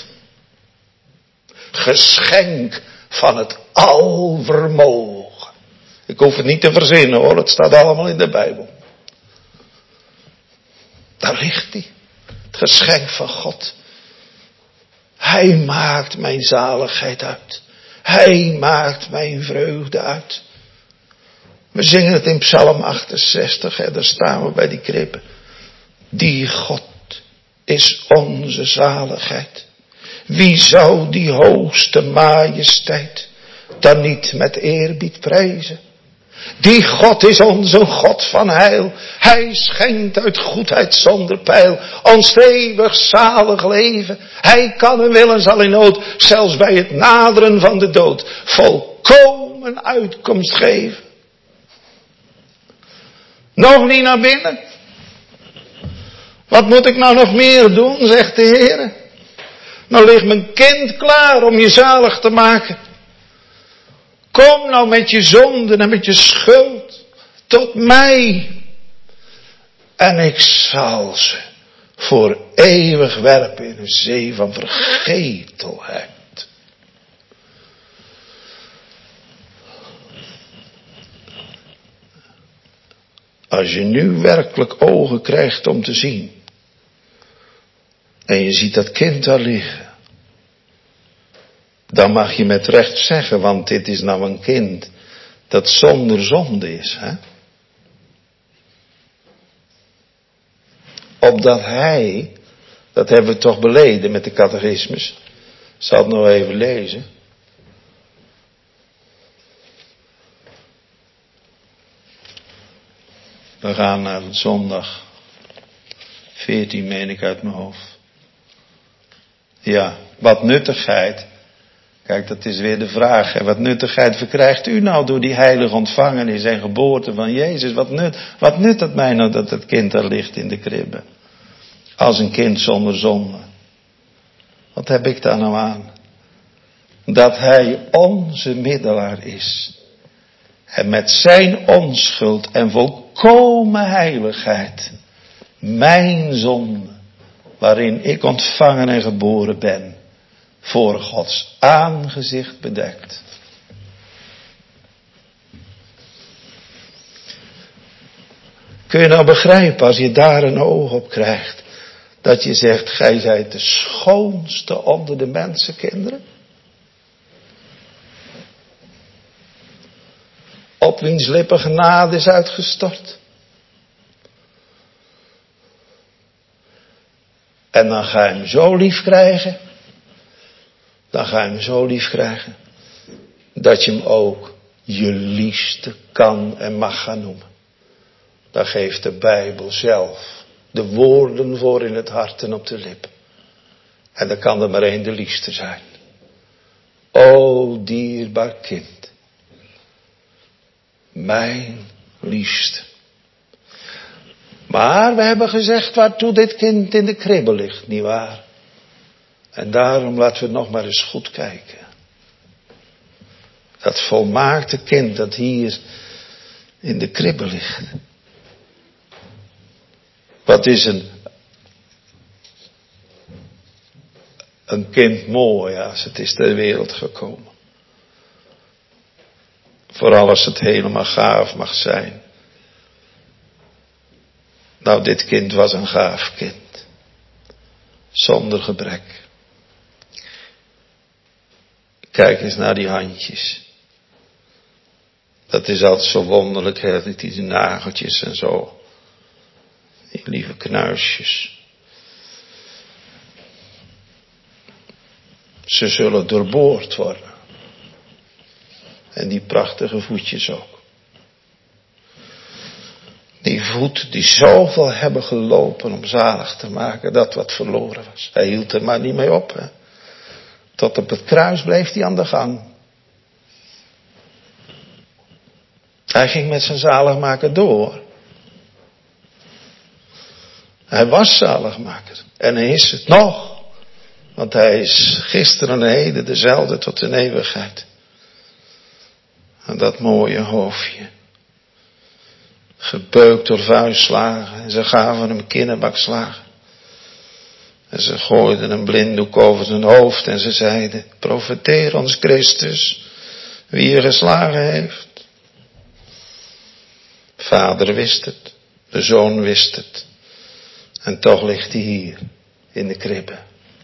Geschenk van het alvermogen. Ik hoef het niet te verzinnen hoor, het staat allemaal in de Bijbel. Daar ligt hij. Het geschenk van God. Hij maakt mijn zaligheid uit. Hij maakt mijn vreugde uit. We zingen het in Psalm achtenzestig. En daar staan we bij die kribbe. Die God is onze zaligheid. Wie zou die hoogste majesteit dan niet met eerbied prijzen? Die God is onze God van heil. Hij schenkt uit goedheid zonder peil ons eeuwig zalig leven. Hij kan en wil en zal in nood, zelfs bij het naderen van de dood, volkomen uitkomst geven. Nog niet naar binnen? Wat moet ik nou nog meer doen, zegt de Heer. Nou ligt mijn kind klaar om je zalig te maken. Kom nou met je zonden en met je schuld tot mij. En ik zal ze voor eeuwig werpen in een zee van vergetelheid. Als je nu werkelijk ogen krijgt om te zien. En je ziet dat kind daar liggen. Dan mag je met recht zeggen, want dit is nou een kind dat zonder zonde is. Hè? Opdat hij, dat hebben we toch beleden met de catechismus. Ik zal het nog even lezen. We gaan naar zondag veertien, meen ik uit mijn hoofd. Ja, wat nuttigheid. Kijk, dat is weer de vraag. Hè? Wat nuttigheid verkrijgt u nou door die heilige ontvangenis en geboorte van Jezus? Wat nut, wat nut het mij nou dat het kind daar ligt in de kribbe? Als een kind zonder zonde. Wat heb ik daar nou aan? Dat hij onze middelaar is. En met zijn onschuld en volkomen heiligheid mijn zonde, waarin ik ontvangen en geboren ben, voor Gods aangezicht bedekt. Kun je nou begrijpen, als je daar een oog op krijgt, dat je zegt, gij zijt de schoonste onder de mensenkinderen? Op wiens lippen genade is uitgestort. En dan ga je hem zo lief krijgen. Dan ga je hem zo lief krijgen. Dat je hem ook je liefste kan en mag gaan noemen. Daar geeft de Bijbel zelf de woorden voor in het hart en op de lippen. En dan kan er maar één de liefste zijn. O dierbaar kind. Mijn liefste. Maar we hebben gezegd waartoe dit kind in de kribbe ligt, nietwaar? En daarom laten we nog maar eens goed kijken. Dat volmaakte kind dat hier in de kribbe ligt. Wat is een, een kind mooi als het is ter wereld gekomen. Vooral als het helemaal gaaf mag zijn. Nou, dit kind was een gaaf kind. Zonder gebrek. Kijk eens naar die handjes. Dat is altijd zo wonderlijk, hè, die nageltjes en zo. Die lieve knuisjes. Ze zullen doorboord worden. En die prachtige voetjes ook. Die voeten die zoveel hebben gelopen om zalig te maken dat wat verloren was. Hij hield er maar niet mee op. Hè. Tot op het kruis bleef hij aan de gang. Hij ging met zijn zaligmaker door. Hij was zaligmaker. En hij is het nog. Want hij is gisteren en heden dezelfde tot in eeuwigheid. En dat mooie hoofdje. Gebeukt door vuistslagen. En ze gaven hem kinnebakslagen. En ze gooiden een blinddoek over zijn hoofd. En ze zeiden, profeteer ons Christus. Wie je geslagen heeft. Vader wist het. De zoon wist het. En toch ligt hij hier. In de kribbe.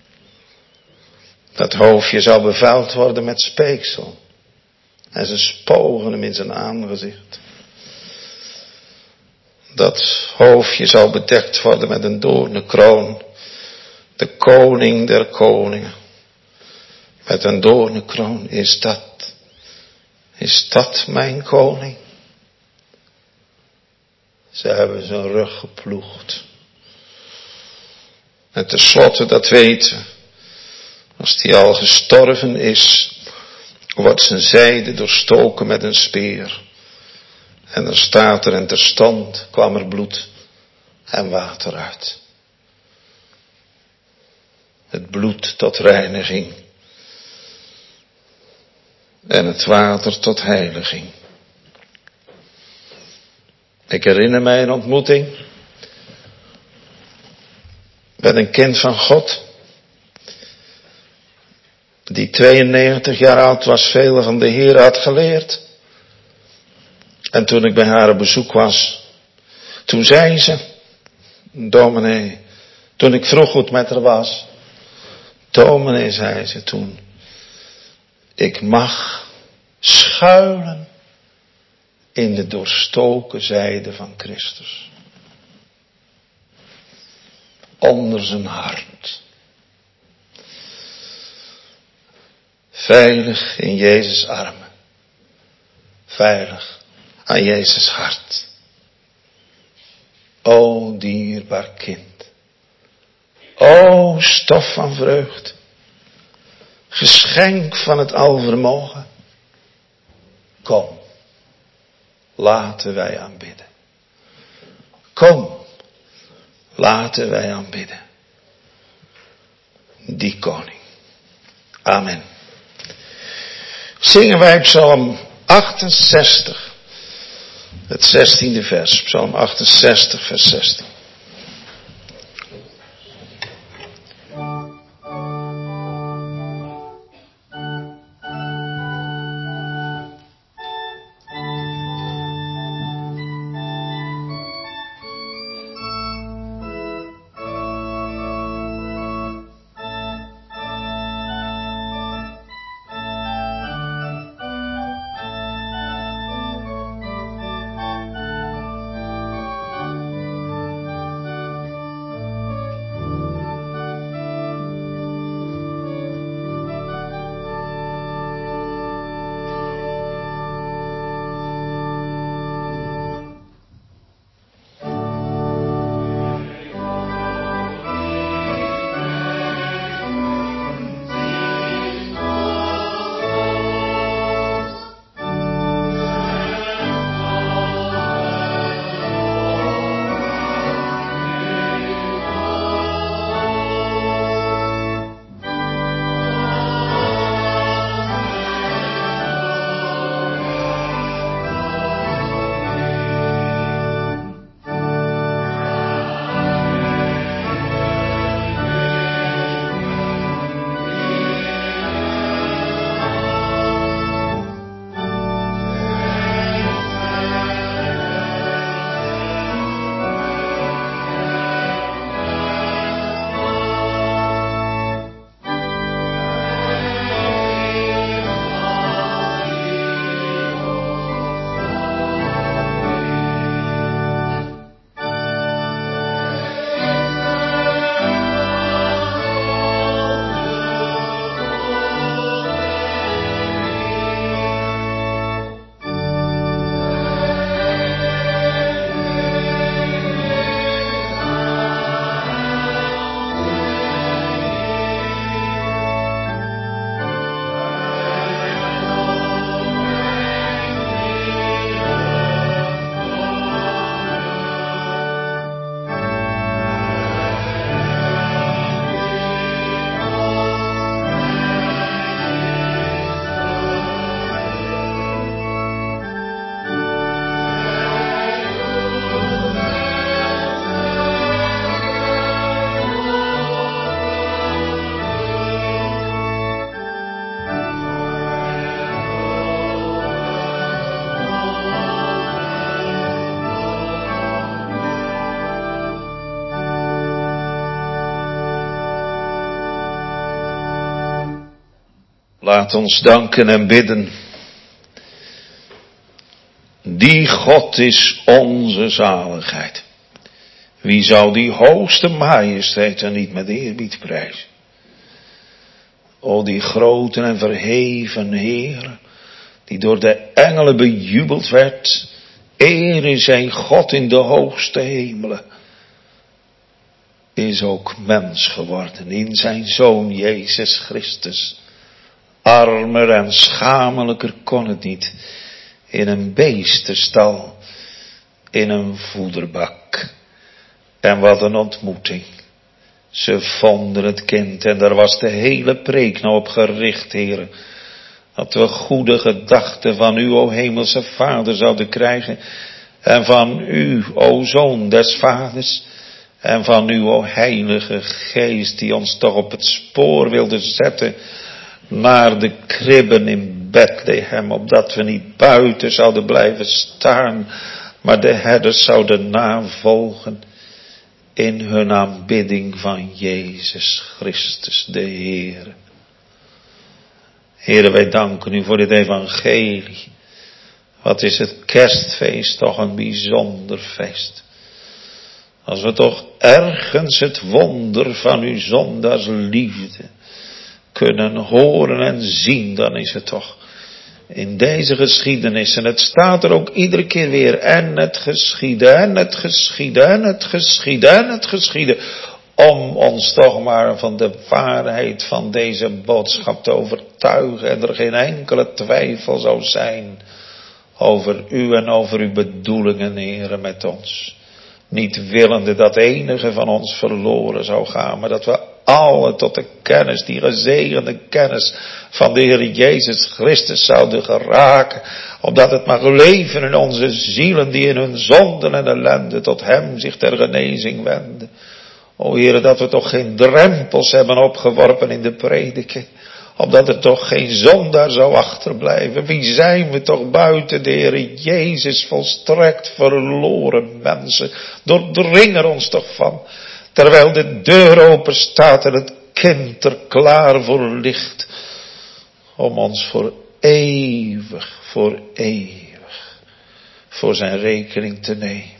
Dat hoofdje zou bevuild worden met speeksel. En ze spogen hem in zijn aangezicht. Dat hoofdje zou bedekt worden met een doornenkroon. De koning der koningen. Met een doornenkroon. Is dat, is dat mijn koning? Ze hebben zijn rug geploegd. En tenslotte, dat weten. Als die al gestorven is, wordt zijn zijde doorstoken met een speer. En dan staat er en terstond kwam er bloed en water uit. Het bloed tot reiniging. En het water tot heiliging. Ik herinner mij een ontmoeting. Met een kind van God. Die tweeënnegentig jaar oud was, vele van de Heer had geleerd. En toen ik bij haar op bezoek was, toen zei ze, dominee, toen ik vroeg hoe het met haar was, dominee, zei ze toen, ik mag schuilen in de doorstoken zijde van Christus. Onder zijn hart. Veilig in Jezus' armen. Veilig aan Jezus' hart. O dierbaar kind. O stof van vreugd. Geschenk van het alvermogen. Kom. Laten wij aanbidden. Kom. Laten wij aanbidden. Die koning. Amen. Zingen wij Psalm achtenzestig. Het zestiende vers. Psalm achtenzestig vers zestien. Laat ons danken en bidden. Die God is onze zaligheid. Wie zou die hoogste majesteit en niet met eerbied prijzen? O die grote en verheven Heer, die door de engelen bejubeld werd. Ere zij God in de hoogste hemelen. Is ook mens geworden in zijn Zoon Jezus Christus. Armer en schamelijker kon het niet. In een beestenstal. In een voederbak. En wat een ontmoeting. Ze vonden het kind en daar was de hele preek nou op gericht, Heer. Dat we goede gedachten van u, o hemelse Vader, zouden krijgen. En van u, o Zoon des Vaders. En van u, o Heilige Geest, die ons toch op het spoor wilde zetten. Naar de kribben in Bethlehem, opdat we niet buiten zouden blijven staan, maar de herders zouden navolgen in hun aanbidding van Jezus Christus, de Heer. Heere, wij danken u voor dit evangelie. Wat is het kerstfeest toch een bijzonder feest. Als we toch ergens het wonder van uw zondaars liefde kunnen horen en zien, dan is het toch in deze geschiedenis. En het staat er ook iedere keer weer. En het geschiedde, en het geschiedde, en het geschiedde, en het geschiedde. Om ons toch maar van de waarheid van deze boodschap te overtuigen. En er geen enkele twijfel zou zijn over u en over uw bedoelingen, Heere, met ons. Niet willende dat enige van ons verloren zou gaan, maar dat we alle tot de kennis, die gezegende kennis van de Heer Jezus Christus zouden geraken. Opdat het mag leven in onze zielen die in hun zonden en ellende tot Hem zich ter genezing wenden. O Heere, dat we toch geen drempels hebben opgeworpen in de prediking. Opdat er toch geen zondaar zou achterblijven. Wie zijn we toch buiten de Heer Jezus volstrekt verloren mensen. Doordring er ons toch van. Terwijl de deur open staat en het kind er klaar voor ligt. Om ons voor eeuwig, voor eeuwig, voor zijn rekening te nemen.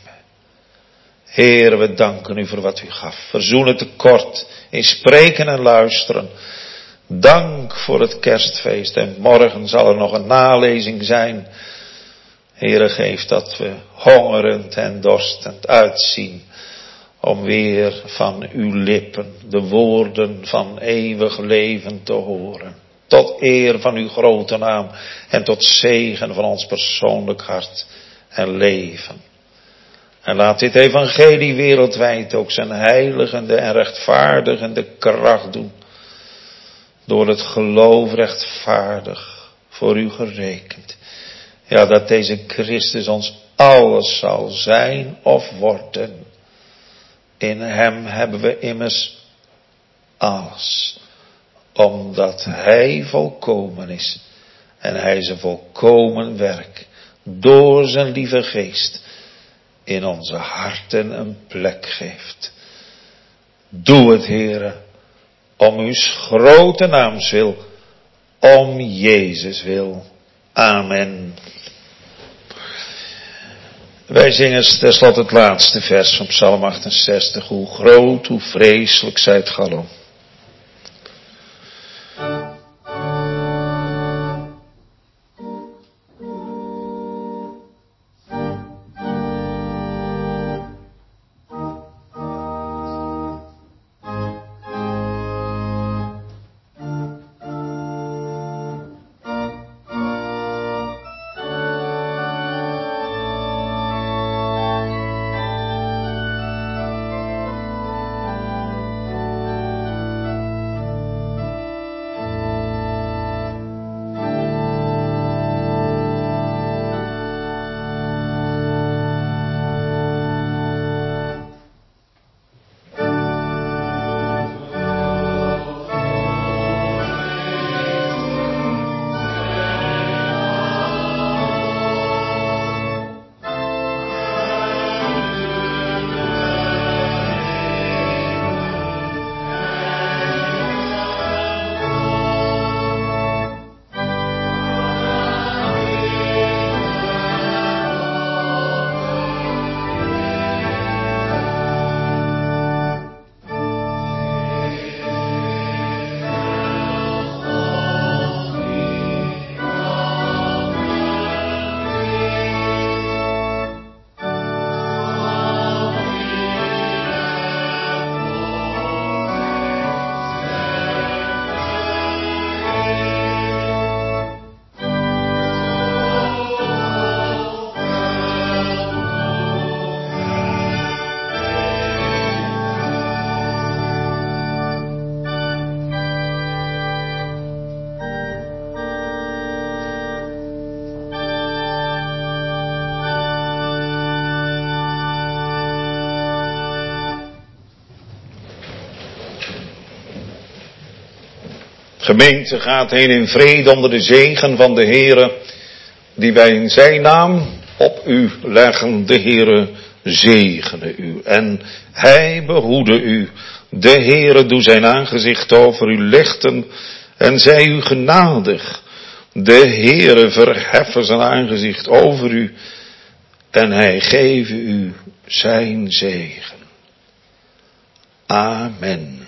Heer, we danken u voor wat u gaf. Verzoen het tekort in spreken en luisteren. Dank voor het kerstfeest. En morgen zal er nog een nalezing zijn. Heere, geef dat we hongerend en dorstend uitzien. Om weer van uw lippen de woorden van eeuwig leven te horen. Tot eer van uw grote naam. En tot zegen van ons persoonlijk hart en leven. En laat dit evangelie wereldwijd ook zijn heiligende en rechtvaardigende kracht doen. Door het geloof rechtvaardig voor u gerekend. Ja, dat deze Christus ons alles zal zijn of worden. In hem hebben we immers alles. Omdat hij volkomen is. En hij zijn volkomen werk door zijn lieve geest in onze harten een plek geeft. Doe het, Heere, om uw grote naams wil, om Jezus wil. Amen. Wij zingen tenslotte het laatste vers van Psalm achtenzestig. Hoe groot, hoe vreselijk zijt galom. Gemeente, gaat heen in vrede onder de zegen van de Heere, die wij in zijn naam op u leggen. De Heere zegene u en hij behoede u. De Heere doe zijn aangezicht over u lichten en zij u genadig. De Heere verheffen zijn aangezicht over u en hij geven u zijn zegen. Amen.